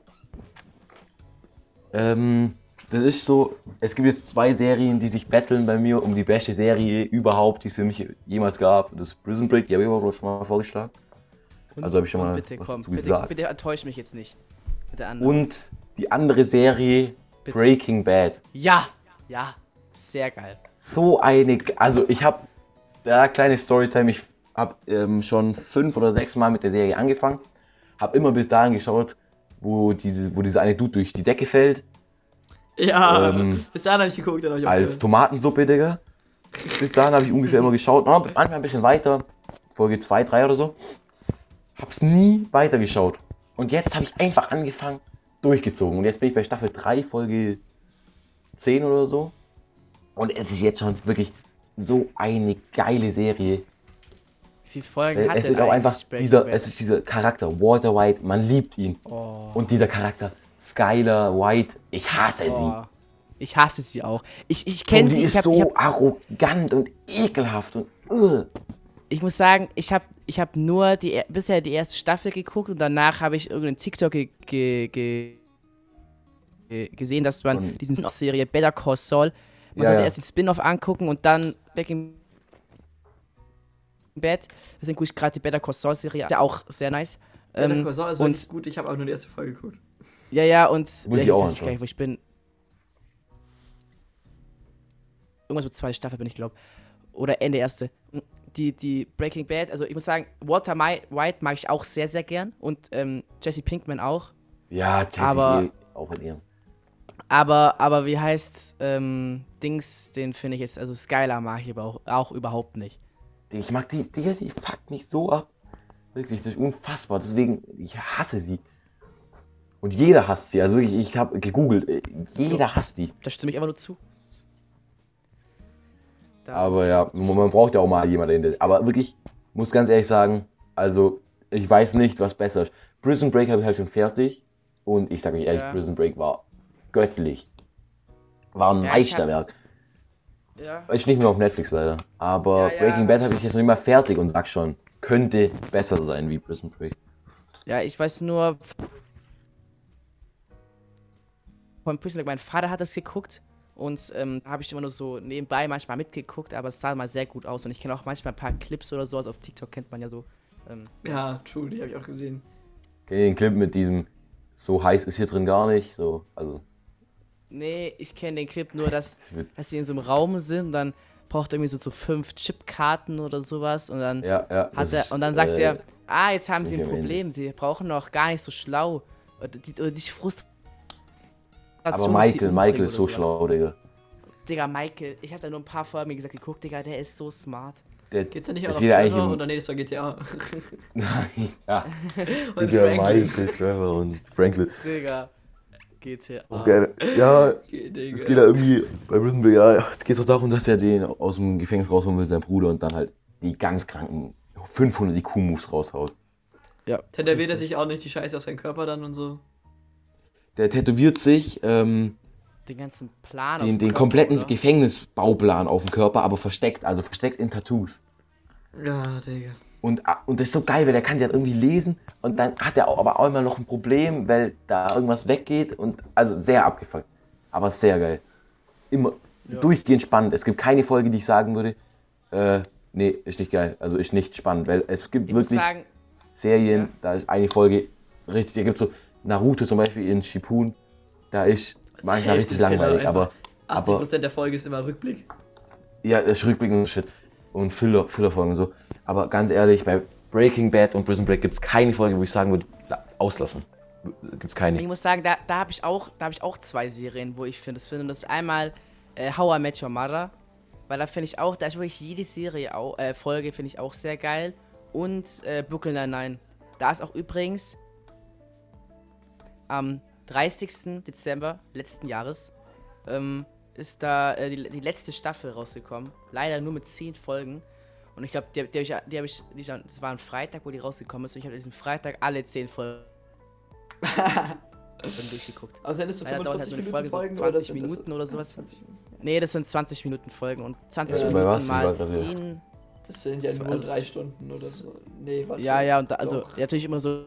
Speaker 2: Ähm, das ist so, es gibt jetzt zwei Serien, die sich battlen bei mir um die beste Serie überhaupt, die es für mich jemals gab. Das ist Prison Break, die habe ich aber schon mal vorgeschlagen.
Speaker 3: Und,
Speaker 2: Also hab ich schon
Speaker 3: und
Speaker 2: mal
Speaker 3: bitte,
Speaker 2: was
Speaker 3: komm,
Speaker 2: dazu
Speaker 3: bitte,
Speaker 2: gesagt.
Speaker 3: bitte enttäusch mich jetzt nicht. Mit der anderen.
Speaker 2: Und die andere Serie,
Speaker 3: Bitte.
Speaker 2: Breaking Bad.
Speaker 3: Ja, ja, sehr geil.
Speaker 2: So eine, also ich habe, ja, kleine Storytime, ich habe ähm, schon fünf oder sechs Mal mit der Serie angefangen, habe immer bis dahin geschaut, wo diese, wo dieser eine Dude durch die Decke fällt,
Speaker 1: Ja,
Speaker 2: Ähm,
Speaker 1: bis dahin habe ich geguckt, dann habe ich auch
Speaker 2: als
Speaker 1: gehört.
Speaker 2: Tomatensuppe, Digga. Bis dahin habe ich ungefähr immer geschaut, no, manchmal ein bisschen weiter, Folge zwei, drei oder so. Hab's nie weitergeschaut. Und jetzt habe ich einfach angefangen, durchgezogen. Und jetzt bin ich bei Staffel drei, Folge zehn oder so. Und es ist jetzt schon wirklich so eine geile Serie.
Speaker 3: Wie viele Folgen
Speaker 2: Äh,
Speaker 3: hat
Speaker 2: Es
Speaker 3: denn
Speaker 2: ist auch einfach
Speaker 3: eigentlich Breaking
Speaker 2: dieser,
Speaker 3: Bad?
Speaker 2: es ist dieser Charakter, Walter White, man liebt ihn.
Speaker 3: Oh.
Speaker 2: Und dieser Charakter, Skylar White, ich hasse sie.
Speaker 3: Oh. Ich hasse sie auch. Ich, ich
Speaker 2: Und
Speaker 3: kenne
Speaker 2: die
Speaker 3: sie.
Speaker 2: ist
Speaker 3: Ich, hab,
Speaker 2: so
Speaker 3: ich, hab,
Speaker 2: arrogant und ekelhaft und uh.
Speaker 3: ich muss sagen, ich habe ich hab nur die, bisher die erste Staffel geguckt und danach habe ich irgendeinen TikTok ge, ge, ge, ge, gesehen, dass man
Speaker 2: Von-
Speaker 3: diesen Spin-off-Serie Better Call Saul, man
Speaker 2: Ja,
Speaker 3: sollte
Speaker 2: ja.
Speaker 3: erst den Spin-off angucken und dann Breaking Bad. Deswegen gucke ich gerade die Better Call Saul Serie an. Ist ja auch sehr nice.
Speaker 1: Better
Speaker 3: Ähm,
Speaker 1: Call Saul ist
Speaker 3: und
Speaker 1: wirklich gut, ich habe auch nur die erste Folge geguckt.
Speaker 3: ja, ja, und
Speaker 2: Muss ich
Speaker 3: ja,
Speaker 2: auch
Speaker 3: weiß ich gar
Speaker 2: anschauen.
Speaker 3: nicht, wo ich bin. Irgendwas mit zwei Staffeln bin ich, glaube. Oder Ende erste. Die, die Breaking Bad, also ich muss sagen, Walter My- White mag ich auch sehr, sehr gern. Und ähm, Jesse Pinkman auch.
Speaker 2: Ja, Jesse
Speaker 3: Aber-
Speaker 2: eh auch in ihrem.
Speaker 3: Aber, aber wie heißt ähm, Dings, den finde ich jetzt, also Skylar mag ich aber auch, auch überhaupt nicht.
Speaker 2: Ich mag die, die, die fuckt mich so ab. Wirklich, das ist unfassbar. Deswegen, ich hasse sie. Und jeder hasst sie. Also wirklich, ich habe gegoogelt. äh, Jeder hasst die.
Speaker 3: Da stimme ich einfach nur zu. Da
Speaker 2: Aber ja, man braucht ja auch mal jemanden. Der, aber wirklich, muss ganz ehrlich sagen, also ich weiß nicht, was besser ist. Prison Break habe ich halt schon fertig. Und ich sage euch ehrlich,
Speaker 3: Ja.
Speaker 2: Prison Break war göttlich. War ein
Speaker 3: Ja, ich hab-
Speaker 2: Meisterwerk.
Speaker 3: Ja.
Speaker 2: Ist nicht mehr auf Netflix leider. Aber
Speaker 3: Ja, ja.
Speaker 2: Breaking Bad habe ich jetzt noch nicht mal fertig und sag schon, könnte besser sein wie Prison Break.
Speaker 3: Ja, ich weiß nur. Von Prison Break, mein Vater hat das geguckt und ähm, da habe ich immer nur so nebenbei manchmal mitgeguckt, aber es sah mal sehr gut aus und ich kenne auch manchmal ein paar Clips oder so, also auf TikTok kennt man ja so. Ähm,
Speaker 1: Ja, true, die habe ich auch gesehen.
Speaker 2: Kennt ihr den Clip mit diesem, so heiß ist hier drin gar nicht, so, also,
Speaker 3: nee, ich kenne den Clip nur, dass,
Speaker 2: das wird,
Speaker 3: dass sie in so einem Raum sind und dann braucht er irgendwie so, so fünf Chipkarten oder sowas und dann
Speaker 2: ja, ja.
Speaker 3: hat
Speaker 2: das
Speaker 3: er
Speaker 2: ist,
Speaker 3: und dann sagt
Speaker 2: äh,
Speaker 3: er, ah, jetzt haben sie ein
Speaker 2: ziemlich am
Speaker 3: Problem, sie brauchen noch gar nicht so schlau. Oder die, oder die Frustration.
Speaker 2: Aber
Speaker 3: dass sie
Speaker 2: Michael,
Speaker 3: umbringen
Speaker 2: Michael
Speaker 3: oder
Speaker 2: ist so
Speaker 3: sowas.
Speaker 2: schlau, Digga.
Speaker 3: Digga, Michael, ich habe da nur ein paar Folgen mir gesagt geguckt, Digga, der ist so smart.
Speaker 2: Der,
Speaker 1: Geht's ja nicht auch
Speaker 2: das
Speaker 1: noch
Speaker 2: geht ja eigentlich
Speaker 1: Trevor
Speaker 2: um-
Speaker 1: oder nee, das war G T A.
Speaker 2: Nein, ja.
Speaker 1: Und
Speaker 2: Der
Speaker 1: Franklin.
Speaker 2: Michael, Trevor und Franklin.
Speaker 3: Digga, G T A.
Speaker 2: Auch geil. Ja,
Speaker 1: Okay, Digga.
Speaker 2: es geht ja irgendwie bei Prison Break, ja, es geht so darum, dass er den aus dem Gefängnis rausholen will, sein Bruder, und dann halt die ganz kranken fünfhundert I Q-Moves raushaut.
Speaker 3: Ja.
Speaker 1: Tätowiert er sich auch nicht die Scheiße auf seinen Körper dann und so?
Speaker 2: Der tätowiert sich ähm,
Speaker 3: Den ganzen Plan auf
Speaker 2: den,
Speaker 3: dem
Speaker 2: den
Speaker 3: Körper,
Speaker 2: kompletten
Speaker 3: oder?
Speaker 2: Gefängnisbauplan auf dem Körper, aber versteckt, also versteckt in Tattoos.
Speaker 1: Ja, Digga.
Speaker 2: Und, und das ist so geil, weil der kann ja irgendwie lesen und dann hat er auch, aber auch immer noch ein Problem, weil da irgendwas weggeht und also sehr abgefuckt. Aber sehr geil. Immer
Speaker 3: Ja.
Speaker 2: durchgehend spannend. Es gibt keine Folge, die ich sagen würde, äh, nee, ist nicht geil. Also ist nicht spannend, weil es gibt
Speaker 3: Ich muss
Speaker 2: wirklich
Speaker 3: sagen,
Speaker 2: Serien,
Speaker 3: ja.
Speaker 2: da ist eine Folge richtig, da gibt so Naruto zum Beispiel in Shippuden, da ist manchmal
Speaker 1: Hälfte
Speaker 2: richtig
Speaker 1: ist Filler
Speaker 2: langweilig,
Speaker 1: einfach.
Speaker 2: aber,
Speaker 1: achtzig
Speaker 2: aber
Speaker 1: Prozent der Folge ist immer Rückblick.
Speaker 2: ja, das ist Rückblick und Shit. Und Filler, Fillerfolgen und so. Aber ganz ehrlich, bei Breaking Bad und Prison Break gibt es keine Folge, wo ich sagen würde, la- auslassen. Gibt es keine.
Speaker 3: ich muss sagen, da, da habe ich auch, da habe ich auch zwei Serien, wo ich finde, das finde. Das ist einmal äh, How I Met Your Mother, weil da finde ich auch, da ist wirklich jede Serie, auch, äh, Folge finde ich auch sehr geil. Und äh, Brooklyn Nine-Nine. Da ist auch übrigens am dreißigsten Dezember letzten Jahres ähm, ist da äh, die, die letzte Staffel rausgekommen. Leider nur mit zehn Folgen. Und ich glaube, die, die habe ich, die hab ich, die, das war ein Freitag, wo die rausgekommen ist. Und ich habe diesen Freitag alle zehn Folgen durchgeguckt.
Speaker 1: Aber sind das so
Speaker 3: Leider dauert halt
Speaker 1: fünfundvierzig
Speaker 3: so eine
Speaker 1: Minuten
Speaker 3: Folge so
Speaker 1: Folgen
Speaker 3: zwanzig
Speaker 1: oder sind das-
Speaker 3: Minuten oder sowas.
Speaker 1: zwanzig Minuten.
Speaker 3: Nee, das sind zwanzig Minuten Folgen. Und zwanzig
Speaker 1: Ja,
Speaker 2: bei was?
Speaker 3: Minuten mal
Speaker 2: Ich war grad wieder-
Speaker 3: zehn.
Speaker 1: Das sind ja
Speaker 3: Das war
Speaker 1: nur
Speaker 3: also
Speaker 1: drei
Speaker 3: z-
Speaker 1: Stunden oder so. Nee, warte.
Speaker 3: Ja, ja, und da, also
Speaker 1: Doch.
Speaker 3: ja, natürlich immer so.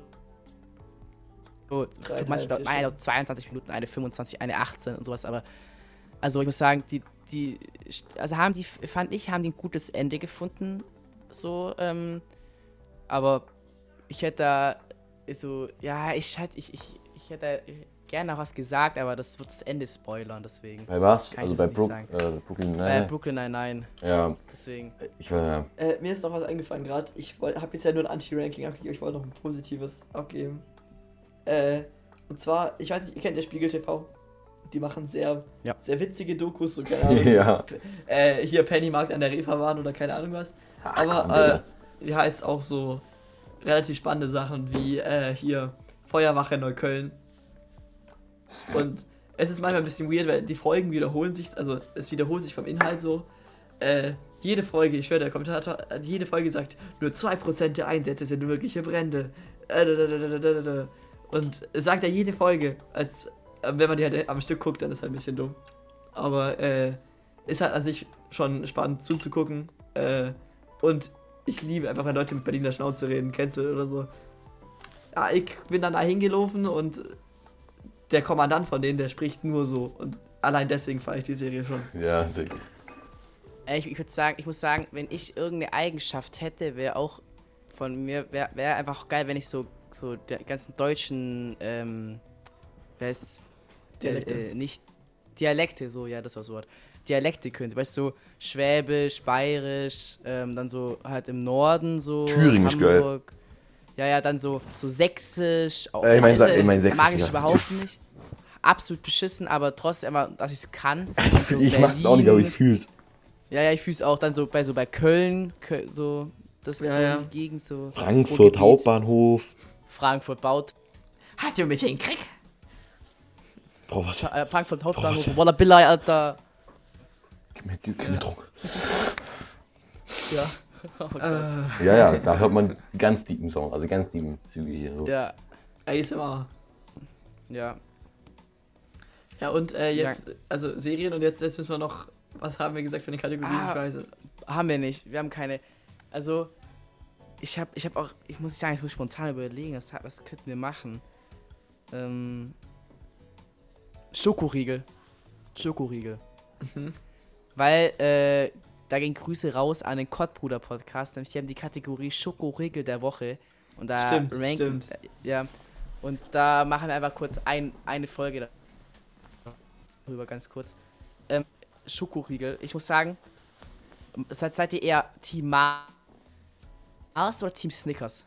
Speaker 3: so
Speaker 1: Dreieinhalb,
Speaker 3: manchmal
Speaker 1: vier
Speaker 3: eine
Speaker 1: Stunden.
Speaker 3: zweiundzwanzig Minuten, eine fünfundzwanzig, eine achtzehn und sowas, aber also ich muss sagen, die, die, also haben die, fand ich, haben die ein gutes Ende gefunden, so, ähm, aber ich hätte da so, ja, ich halt, ich, ich, ich hätte gerne noch was gesagt, aber das wird das Ende spoilern, deswegen.
Speaker 2: Bei was?
Speaker 3: Kann ich
Speaker 2: Also
Speaker 3: jetzt
Speaker 2: bei
Speaker 3: nicht
Speaker 2: Brook,
Speaker 3: sagen.
Speaker 2: äh, Brooklyn
Speaker 3: Äh,
Speaker 2: Nine.
Speaker 3: Brooklyn Nine-Nine,
Speaker 2: Ja,
Speaker 3: deswegen.
Speaker 2: ich war ja.
Speaker 1: Äh, mir ist noch was eingefallen gerade. Ich habe jetzt ja nur ein Anti-Ranking abgegeben. Ich wollte noch ein positives abgeben. Äh, und zwar, ich weiß nicht, ihr kennt ja Spiegel T V. Die machen sehr,
Speaker 3: Ja.
Speaker 1: sehr witzige Dokus, so keine Ahnung.
Speaker 2: Ja.
Speaker 1: So, äh, hier Pennymarkt an der Reeperbahn oder keine Ahnung was.
Speaker 2: Ach, komm,
Speaker 1: Aber
Speaker 2: Digga.
Speaker 1: äh, ja, ist auch so relativ spannende Sachen wie äh, hier Feuerwache Neukölln. Und es ist manchmal ein bisschen weird, weil die Folgen wiederholen sich, also es wiederholt sich vom Inhalt so. Äh, jede Folge, ich schwöre, der Kommentator, äh, jede Folge sagt, nur zwei Prozent der Einsätze sind wirkliche Brände. Äh, da, da, da, da, da, da. Und es sagt er jede Folge, als äh, wenn man die halt am Stück guckt, dann ist es halt ein bisschen dumm. Aber äh, ist halt an sich schon spannend zuzugucken. Äh, und ich liebe einfach, wenn Leute mit Berliner Schnauze reden, kennst du oder so. Ja, ich bin dann da hingelaufen und der Kommandant von denen, der spricht nur so. Und allein deswegen fahre ich die Serie schon.
Speaker 2: Ja, Digga.
Speaker 3: Äh, Ich, ich würde sagen, ich muss sagen, wenn ich irgendeine Eigenschaft hätte, wäre auch von mir, wäre wär einfach geil, wenn ich so, so der ganzen deutschen, ähm, wer ist,
Speaker 1: Dialekte.
Speaker 3: Äh, äh, nicht, Dialekte, so, ja, das war das Wort. Dialekte könnte. Weißt du, so Schwäbisch, Bayerisch, ähm, dann so halt im Norden so
Speaker 2: Thüringisch, geil.
Speaker 3: Ja, ja, dann so, so Sächsisch. Auch
Speaker 2: Äh, ich meine,
Speaker 1: Weißt du,
Speaker 2: ich mein, Sächsisch.
Speaker 3: mag ich überhaupt nicht. Absolut beschissen, aber trotzdem immer, dass ich es kann. So
Speaker 2: Ich mach's auch nicht, aber ich fühl's.
Speaker 3: Ja, ja, ich fühl's auch dann so bei so bei Köln, Köl, so das ist
Speaker 1: Ja,
Speaker 3: so
Speaker 1: ja.
Speaker 3: die Gegend so.
Speaker 2: Frankfurt
Speaker 3: Ruhrgebiet.
Speaker 2: Hauptbahnhof.
Speaker 3: Frankfurt baut.
Speaker 1: Hast du mich hinkriegt?
Speaker 2: Boah, was?
Speaker 3: Äh, Frankfurt
Speaker 2: was-
Speaker 3: Hauptbahnhof. Walla Billai, Alter.
Speaker 2: Gib mir, gib mir Druck.
Speaker 3: Ja. Oh Gott.
Speaker 1: Äh,
Speaker 2: Ja, ja, da hört man ganz tiefen Song, also ganz tiefen Züge hier. So.
Speaker 3: Ja,
Speaker 1: A S M R.
Speaker 3: ja.
Speaker 1: Ja, und äh, jetzt, also Serien und jetzt, jetzt müssen wir noch, was haben wir gesagt für eine Kategorie?
Speaker 3: Ah.
Speaker 1: Ich weiß es.
Speaker 3: Haben wir nicht. Wir haben keine. Also, ich habe ich hab auch, ich muss sagen, ich muss spontan überlegen, was, was könnten wir machen? Ähm. Schokoriegel. Schokoriegel.
Speaker 1: Mhm.
Speaker 3: Weil, äh, da gehen Grüße raus an den Kottbruder-Podcast, nämlich die haben die Kategorie Schokoriegel der Woche. Und da
Speaker 1: Stimmt,
Speaker 3: ranken,
Speaker 1: stimmt.
Speaker 3: äh, ja. Und da machen wir einfach kurz ein, eine Folge darüber, ganz kurz. Ähm, Schokoriegel. Ich muss sagen, seid, seid ihr eher Team Mars oder Team Snickers?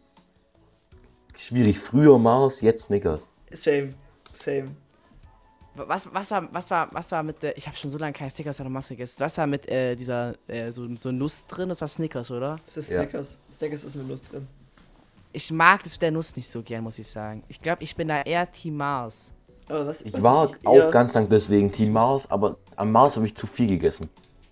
Speaker 2: Schwierig, früher Mars, jetzt Snickers.
Speaker 1: Same, same.
Speaker 3: Was, was, war, was, war, was war mit der. Ich habe schon so lange keine Snickers oder Mars gegessen. Was war mit äh, dieser. Äh, so, so Nuss drin? Das war Snickers, oder?
Speaker 1: Das ist
Speaker 2: Ja.
Speaker 1: Snickers. Snickers ist mit Lust drin.
Speaker 3: Ich mag das mit der Nuss nicht so gern, muss ich sagen. Ich glaube, ich bin da eher Team Mars.
Speaker 1: Aber was,
Speaker 2: Ich
Speaker 1: was
Speaker 2: war
Speaker 1: ich
Speaker 2: auch
Speaker 1: eher-
Speaker 2: ganz lang deswegen Team Mars, aber am Mars habe ich zu viel gegessen.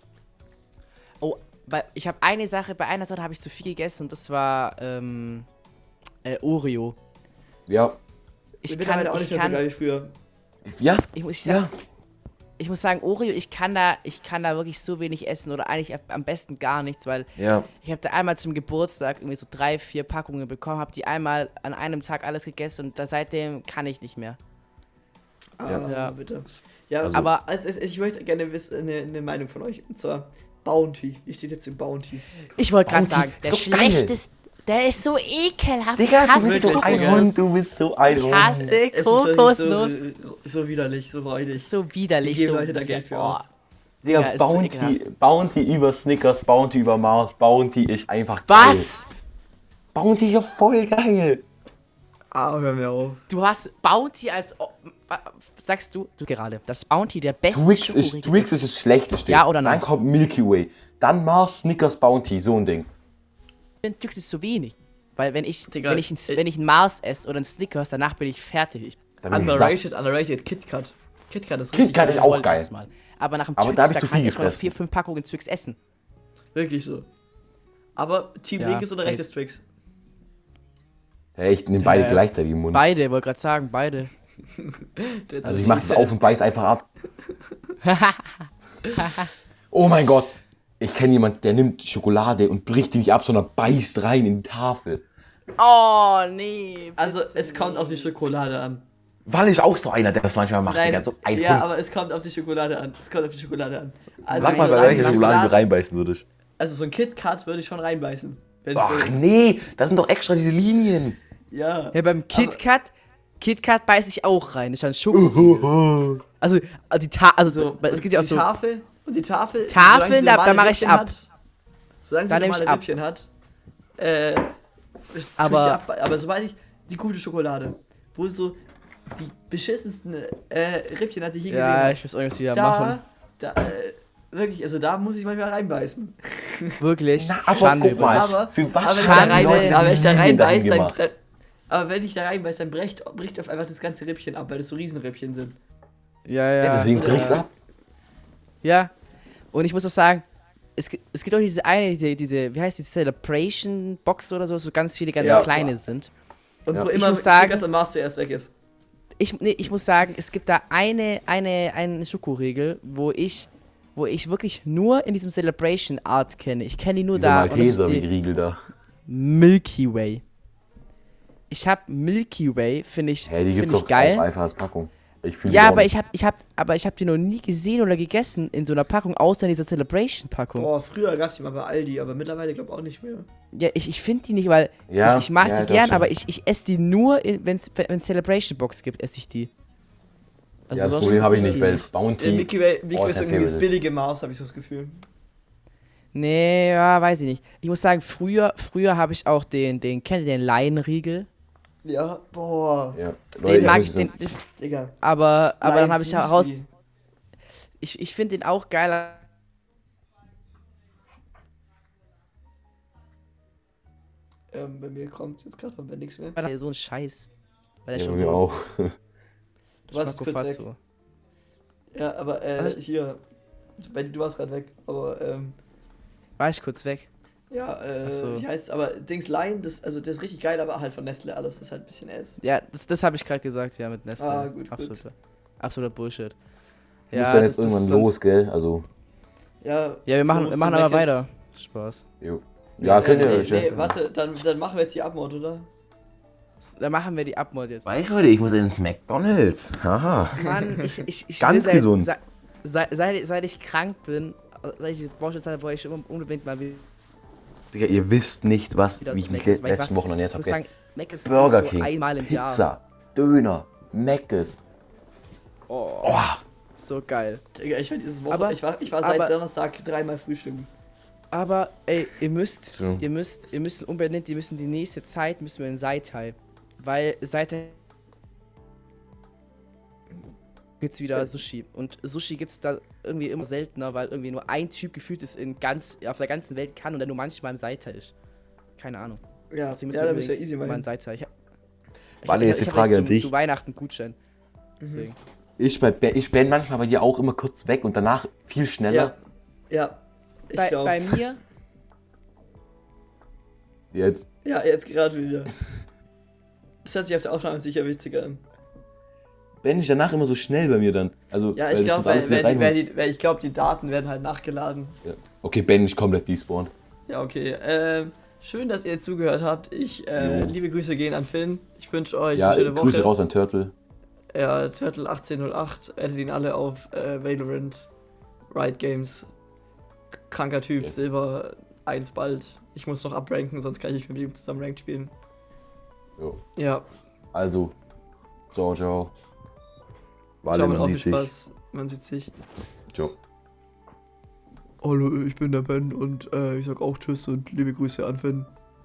Speaker 3: Oh, bei, ich habe eine Sache. Bei einer Sache habe ich zu viel gegessen und das war. Ähm, äh, Oreo.
Speaker 2: Ja.
Speaker 3: Ich
Speaker 1: Ich bin
Speaker 3: kann.
Speaker 1: halt auch
Speaker 3: Ich
Speaker 1: nicht mehr
Speaker 3: kann
Speaker 1: so geil wie früher.
Speaker 2: Ja?
Speaker 3: ich, muss, ich,
Speaker 2: Ja.
Speaker 3: sag, ich muss sagen, Oreo, ich kann da. Ich kann da wirklich so wenig essen oder eigentlich ab- am besten gar nichts, weil.
Speaker 2: Ja.
Speaker 3: Ich habe da einmal zum Geburtstag irgendwie so drei, vier Packungen bekommen, habe die einmal an einem Tag alles gegessen und da seitdem kann ich nicht mehr.
Speaker 1: Ah,
Speaker 3: Ja.
Speaker 1: bitte. Ja,
Speaker 2: Also-
Speaker 3: Aber
Speaker 1: also, also, ich möchte gerne wissen, eine, eine Meinung von euch. Und zwar Bounty. Ich stehe jetzt im Bounty.
Speaker 3: ich wollte gerade
Speaker 2: Bounty,
Speaker 3: sagen, der
Speaker 2: so
Speaker 3: schlechteste, der ist so ekelhaft.
Speaker 2: Digga,
Speaker 3: ich
Speaker 2: du
Speaker 3: hasse
Speaker 2: bist so ein
Speaker 1: Kokosnuss.
Speaker 2: Hund, du bist so ein
Speaker 3: Ich
Speaker 2: Hund.
Speaker 3: hasse
Speaker 1: Es ist wirklich
Speaker 3: Kokosnuss.
Speaker 1: So, so widerlich, so räudig.
Speaker 3: So
Speaker 1: Die
Speaker 3: widerlich.
Speaker 1: geben
Speaker 3: So
Speaker 1: Leute da Geld für
Speaker 3: Boah.
Speaker 1: aus.
Speaker 2: Digga,
Speaker 3: Ja, ist so
Speaker 2: Bounty, Bounty über Snickers, Bounty über Mars, Bounty ist einfach
Speaker 3: Was?
Speaker 2: geil. Bounty ist ja voll geil.
Speaker 1: Ah, hör mir auf.
Speaker 3: Du hast Bounty als. Oh, wa- sagst du, du gerade, dass Bounty der beste
Speaker 2: Twix ist,
Speaker 3: Schokoriegel
Speaker 2: Twix ist das schlechteste.
Speaker 3: Ja oder nein?
Speaker 2: Dann kommt Milky Way. Dann Mars, Snickers, Bounty, so ein Ding.
Speaker 3: Ich finde Twix ist zu wenig. Weil wenn ich,
Speaker 1: Digga,
Speaker 3: wenn ich, ein,
Speaker 1: äh,
Speaker 3: wenn ich ein Mars esse oder ein Snickers, danach bin ich fertig. Ich
Speaker 2: Da bin ich satt.
Speaker 1: Underrated, underrated KitKat. KitKat ist richtig
Speaker 2: KitKat
Speaker 1: geil.
Speaker 2: ist auch
Speaker 3: voll
Speaker 2: geil.
Speaker 3: das Mal. Aber nach dem
Speaker 2: Aber
Speaker 3: Twix,
Speaker 2: da hab ich
Speaker 3: da
Speaker 2: zu
Speaker 3: kann
Speaker 2: viel
Speaker 3: ich mal noch
Speaker 2: gefressen.
Speaker 3: vier, fünf Packungen Twix essen.
Speaker 1: Wirklich so. Aber Team
Speaker 3: Ja,
Speaker 1: linkes oder
Speaker 3: weiß.
Speaker 1: rechtes Twix?
Speaker 2: Hey, ich nehme beide
Speaker 3: Äh,
Speaker 2: gleichzeitig im Mund.
Speaker 3: Beide, wollte gerade sagen, beide.
Speaker 1: Der
Speaker 2: Also ich mach es auf und beiß einfach ab. Oh mein Gott. Ich kenne jemanden, der nimmt Schokolade und bricht die nicht ab, sondern beißt rein in die Tafel.
Speaker 3: Oh, nee.
Speaker 1: Also,
Speaker 3: bitte
Speaker 1: es kommt auf die Schokolade an.
Speaker 2: Weil ich auch so einer, der das manchmal macht. Digga, so ein
Speaker 1: ja,
Speaker 2: Hund.
Speaker 1: aber es kommt auf die Schokolade an. Es kommt auf die Schokolade an. Also,
Speaker 2: Sag mal,
Speaker 1: so
Speaker 2: bei
Speaker 1: ein-
Speaker 2: welcher
Speaker 1: so
Speaker 2: Schokolade
Speaker 1: ein-
Speaker 2: du reinbeißen würdest.
Speaker 1: Also, so ein KitKat würde ich schon reinbeißen. Wenn es
Speaker 2: Ach
Speaker 1: so,
Speaker 2: nee, das sind doch extra diese Linien.
Speaker 1: ja.
Speaker 3: Ja, beim KitKat, KitKat beiß ich auch rein. Das ist ein Schokoriegel. Also, also die Ta also
Speaker 1: So,
Speaker 3: es
Speaker 1: und
Speaker 3: gibt ja auch
Speaker 1: die
Speaker 3: so.
Speaker 1: Tafel und die Tafel.
Speaker 3: Tafeln,
Speaker 1: solange sie
Speaker 3: da- da
Speaker 1: normale
Speaker 3: mach ich
Speaker 1: Rippchen
Speaker 3: ab.
Speaker 1: Hat, solange sie
Speaker 3: Da nehm ich
Speaker 1: normale
Speaker 3: ab.
Speaker 1: Rippchen hat, äh, tue ich
Speaker 3: Aber-
Speaker 1: die ab, aber sobald ich die gute Schokolade, wo so die beschissensten äh, Rippchen hat, die ich je gesehen
Speaker 3: Ja,
Speaker 1: habe,
Speaker 3: ich weiß auch nicht, was wir da
Speaker 1: da,
Speaker 3: machen.
Speaker 1: da, äh, wirklich, also da muss ich manchmal reinbeißen.
Speaker 3: Wirklich.
Speaker 2: Na, aber
Speaker 3: Schande
Speaker 2: guck
Speaker 3: über
Speaker 2: mal.
Speaker 3: dich.
Speaker 1: Aber,
Speaker 2: für was
Speaker 1: aber wenn ich
Speaker 2: haben
Speaker 1: da,
Speaker 2: die
Speaker 1: rein,
Speaker 2: Leute
Speaker 1: aber wenn ich da
Speaker 2: Linien
Speaker 1: reinbeiß,
Speaker 2: dahin
Speaker 1: dann,
Speaker 2: gemacht?
Speaker 1: dann, aber wenn ich da reinbeiß, dann bricht, bricht auf einfach das ganze Rippchen ab, weil das so Riesenrippchen sind.
Speaker 3: Ja,
Speaker 2: Ja,
Speaker 3: ja.
Speaker 2: deswegen
Speaker 1: Ja.
Speaker 2: brich's ab.
Speaker 3: Ja. Und ich muss auch sagen, es, gi- es gibt auch diese eine, diese, diese, wie heißt die, Celebration Box oder so, so ganz viele ganz
Speaker 2: Ja.
Speaker 3: kleine sind.
Speaker 1: Und
Speaker 2: Ja.
Speaker 1: wo
Speaker 2: Ich
Speaker 1: immer
Speaker 3: muss sagen-
Speaker 1: Snickers und Mars zuerst weg ist.
Speaker 3: Ich, nee, ich muss sagen, es gibt da eine, eine, eine Schokoriegel, wo ich, wo ich wirklich nur in diesem Celebration Art kenne. Ich kenne die nur
Speaker 2: Dieser
Speaker 3: da. Und das ist
Speaker 2: Malteser,
Speaker 3: die
Speaker 2: die Riegel da.
Speaker 3: Milky Way. Ich habe Milky Way, finde ich,
Speaker 2: Hä, die
Speaker 3: find
Speaker 2: gibt's
Speaker 3: ich
Speaker 2: doch
Speaker 3: geil.
Speaker 2: auch einfach als Packung. Ich fühle
Speaker 3: Ja,
Speaker 2: die auch
Speaker 3: aber
Speaker 2: nicht.
Speaker 3: ich habe ich hab, aber ich hab die noch nie gesehen oder gegessen in so einer Packung, außer in dieser Celebration-Packung.
Speaker 1: Boah, früher gab es die mal bei Aldi, aber mittlerweile glaube ich auch nicht mehr.
Speaker 3: Ja, ich, ich finde die nicht, weil
Speaker 2: Ja,
Speaker 3: ich, ich mag
Speaker 2: ja,
Speaker 3: die
Speaker 2: doch
Speaker 3: gern,
Speaker 2: schon.
Speaker 3: aber ich, ich esse die nur, wenn es Celebration Box gibt, esse ich die. Also
Speaker 2: Ja, das
Speaker 3: sonst
Speaker 2: Problem habe ich
Speaker 3: sind
Speaker 2: nicht,
Speaker 3: die
Speaker 2: weil
Speaker 1: Der
Speaker 2: Bounty.
Speaker 1: Milky Way, Milky Way
Speaker 2: Oh,
Speaker 1: ist
Speaker 2: der
Speaker 1: irgendwie das
Speaker 2: Favorite.
Speaker 1: billige Maß, habe ich so das Gefühl.
Speaker 3: Nee, ja, weiß ich nicht. Ich muss sagen, früher, früher habe ich auch den, den, kennt ihr den Laienriegel?
Speaker 1: Ja, boah.
Speaker 2: Ja,
Speaker 3: Den
Speaker 2: Leute,
Speaker 3: mag
Speaker 2: muss
Speaker 3: ich, den,
Speaker 2: sagen,
Speaker 1: Digga.
Speaker 3: aber, aber dann habe
Speaker 1: Lions
Speaker 3: ich heraus,
Speaker 1: Müsli.
Speaker 3: ich, ich finde den auch geiler.
Speaker 1: Ähm, bei mir kommt jetzt gerade bei nichts mehr.
Speaker 3: weil er so ein Scheiß. Weil er
Speaker 2: ja,
Speaker 3: schon
Speaker 2: bei
Speaker 3: so
Speaker 2: mir auch.
Speaker 1: Du warst kurz weg.
Speaker 3: Schmackofatzo.
Speaker 1: Ja, aber äh,
Speaker 3: Was?
Speaker 1: hier. Bei dir, du warst gerade weg. Aber ähm,
Speaker 3: War ich kurz weg?
Speaker 1: ja, äh,
Speaker 3: Ach so.
Speaker 1: wie heißt es? Aber Dings Lion, das, also das ist richtig geil, aber halt von Nestle alles. Das ist halt ein bisschen S.
Speaker 3: Ja, das, das habe ich gerade gesagt, ja, mit Nestle.
Speaker 1: Ah, gut, gut.
Speaker 3: Absoluter, absoluter Bullshit.
Speaker 2: Ich muss dann jetzt
Speaker 3: das- das
Speaker 2: irgendwann
Speaker 3: sonst-
Speaker 2: los, gell? Also,
Speaker 1: Ja,
Speaker 3: Ja, wir machen,
Speaker 1: Flo
Speaker 3: wir
Speaker 1: muss
Speaker 3: machen
Speaker 1: zum
Speaker 3: aber
Speaker 1: Meckes.
Speaker 3: weiter. Spaß.
Speaker 2: jo. Ja,
Speaker 1: Äh,
Speaker 2: könnt ihr
Speaker 1: nee,
Speaker 2: euch.
Speaker 1: nee,
Speaker 2: ja.
Speaker 1: warte, dann, dann machen wir jetzt die Abmord, oder?
Speaker 3: Dann machen wir die Abmod jetzt.
Speaker 2: Weil, Leute, ich muss ins McDonalds. Haha.
Speaker 3: Mann, ich, ich, ich
Speaker 2: Ganz
Speaker 3: will seit,
Speaker 2: gesund.
Speaker 3: Seit, seit, seit, seit ich krank bin, seit ich die Baustelle habe, wollte ich un- unbedingt mal wieder
Speaker 2: Digga, ihr wisst nicht, was,
Speaker 3: Wieder
Speaker 2: wie ich
Speaker 3: zu
Speaker 2: mich
Speaker 3: Mc's,
Speaker 2: die
Speaker 3: weil ich
Speaker 2: letzten
Speaker 3: war-
Speaker 2: Wochen ernährt
Speaker 3: ich muss
Speaker 2: habe.
Speaker 3: sagen, Mac ist
Speaker 2: Burger
Speaker 3: so
Speaker 2: King,
Speaker 3: einmal im Jahr.
Speaker 2: Pizza, Döner, Mc's.
Speaker 3: Oh,
Speaker 2: Oh,
Speaker 3: so geil.
Speaker 1: Digga, ich war dieses Woche,
Speaker 3: Aber-
Speaker 1: ich war, ich war seit
Speaker 3: aber-
Speaker 1: Donnerstag dreimal frühstücken.
Speaker 3: Aber ey, ihr müsst,
Speaker 2: So.
Speaker 3: ihr müsst, ihr müsst unbedingt, ihr müssen die nächste Zeit müssen wir in Seitai, weil Seitai gibt's wieder Sushi und Sushi gibt's da irgendwie immer seltener, weil irgendwie nur ein Typ gefühlt ist in ganz auf der ganzen Welt kann und der nur manchmal im Seitai ist. Keine Ahnung.
Speaker 1: Ja,
Speaker 3: Deswegen
Speaker 1: ja,
Speaker 3: müssen
Speaker 1: da
Speaker 3: wir
Speaker 1: bist du ja
Speaker 3: unbedingt
Speaker 1: easy
Speaker 3: mal in
Speaker 1: mal.
Speaker 3: Seitai. Ich, hab- ich,
Speaker 2: Warte,
Speaker 3: ich,
Speaker 2: jetzt die
Speaker 3: ich hab
Speaker 2: Frage
Speaker 3: jetzt
Speaker 2: an
Speaker 3: zum,
Speaker 2: dich.
Speaker 3: zu Weihnachten einen Gutschein. Deswegen.
Speaker 2: ich, bei, ich bin manchmal bei dir auch immer kurz weg und danach viel schneller.
Speaker 1: Ja, ja, ich
Speaker 3: Bei,
Speaker 1: glaube.
Speaker 3: bei mir,
Speaker 2: Jetzt.
Speaker 1: Ja, jetzt gerade wieder. Das hört sich auf der Aufnahme sicher witziger an.
Speaker 2: Bin ich danach immer so schnell bei mir dann. Also,
Speaker 1: Ja,
Speaker 2: weil
Speaker 1: ich
Speaker 2: das
Speaker 1: glaube,
Speaker 2: das alles wieder
Speaker 1: weil, weil,
Speaker 2: reinholt.
Speaker 1: die- weil ich glaube, die Daten werden halt nachgeladen.
Speaker 2: Ja. Okay, Ben ist komplett despawned.
Speaker 1: Ja, okay. Ähm, schön, dass ihr zugehört habt. Ich, äh,
Speaker 2: Jo.
Speaker 1: liebe Grüße gehen an Finn. Ich wünsche euch
Speaker 2: Ja,
Speaker 1: eine schöne Woche.
Speaker 2: Grüße raus an Turtle.
Speaker 1: Ja, Turtle achtzehnhundertacht. Addet ihn alle auf äh, Valorant. Riot Games. Kranker Typ,
Speaker 2: Yes.
Speaker 1: Silber eins bald. Ich muss noch abranken, sonst kann ich nicht mit ihm zusammen Ranked spielen.
Speaker 2: Jo.
Speaker 1: Ja,
Speaker 2: Also, ciao, ciao. Wale,
Speaker 1: ciao,
Speaker 2: man
Speaker 1: auch viel
Speaker 2: sieht sich.
Speaker 1: Spaß. Man sieht sich.
Speaker 2: Ciao.
Speaker 1: Hallo, ich bin der Ben und äh, ich sag auch Tschüss und liebe Grüße an Finn.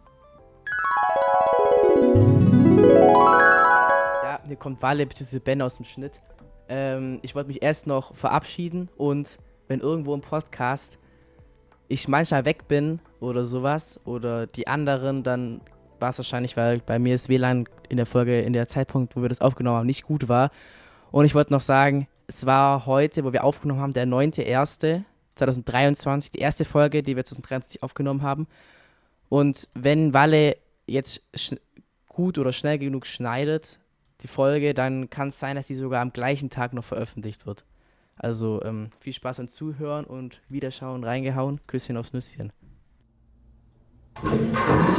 Speaker 3: ja, hier kommt Wale bzw. Ben aus dem Schnitt. Ähm, ich wollte mich erst noch verabschieden und wenn irgendwo im Podcast ich manchmal weg bin oder sowas oder die anderen, dann war es wahrscheinlich, weil bei mir das W L A N in der Folge, in der Zeitpunkt, wo wir das aufgenommen haben, nicht gut war. Und ich wollte noch sagen, es war heute, wo wir aufgenommen haben, der neunte erste zweitausenddreiundzwanzig, die erste Folge, die wir zweitausenddreiundzwanzig aufgenommen haben. Und wenn Walle jetzt sch- gut oder schnell genug schneidet, die Folge, dann kann es sein, dass die sogar am gleichen Tag noch veröffentlicht wird. Also ähm, viel Spaß beim Zuhören und Wiederschauen, reingehauen, Küsschen aufs Nüsschen.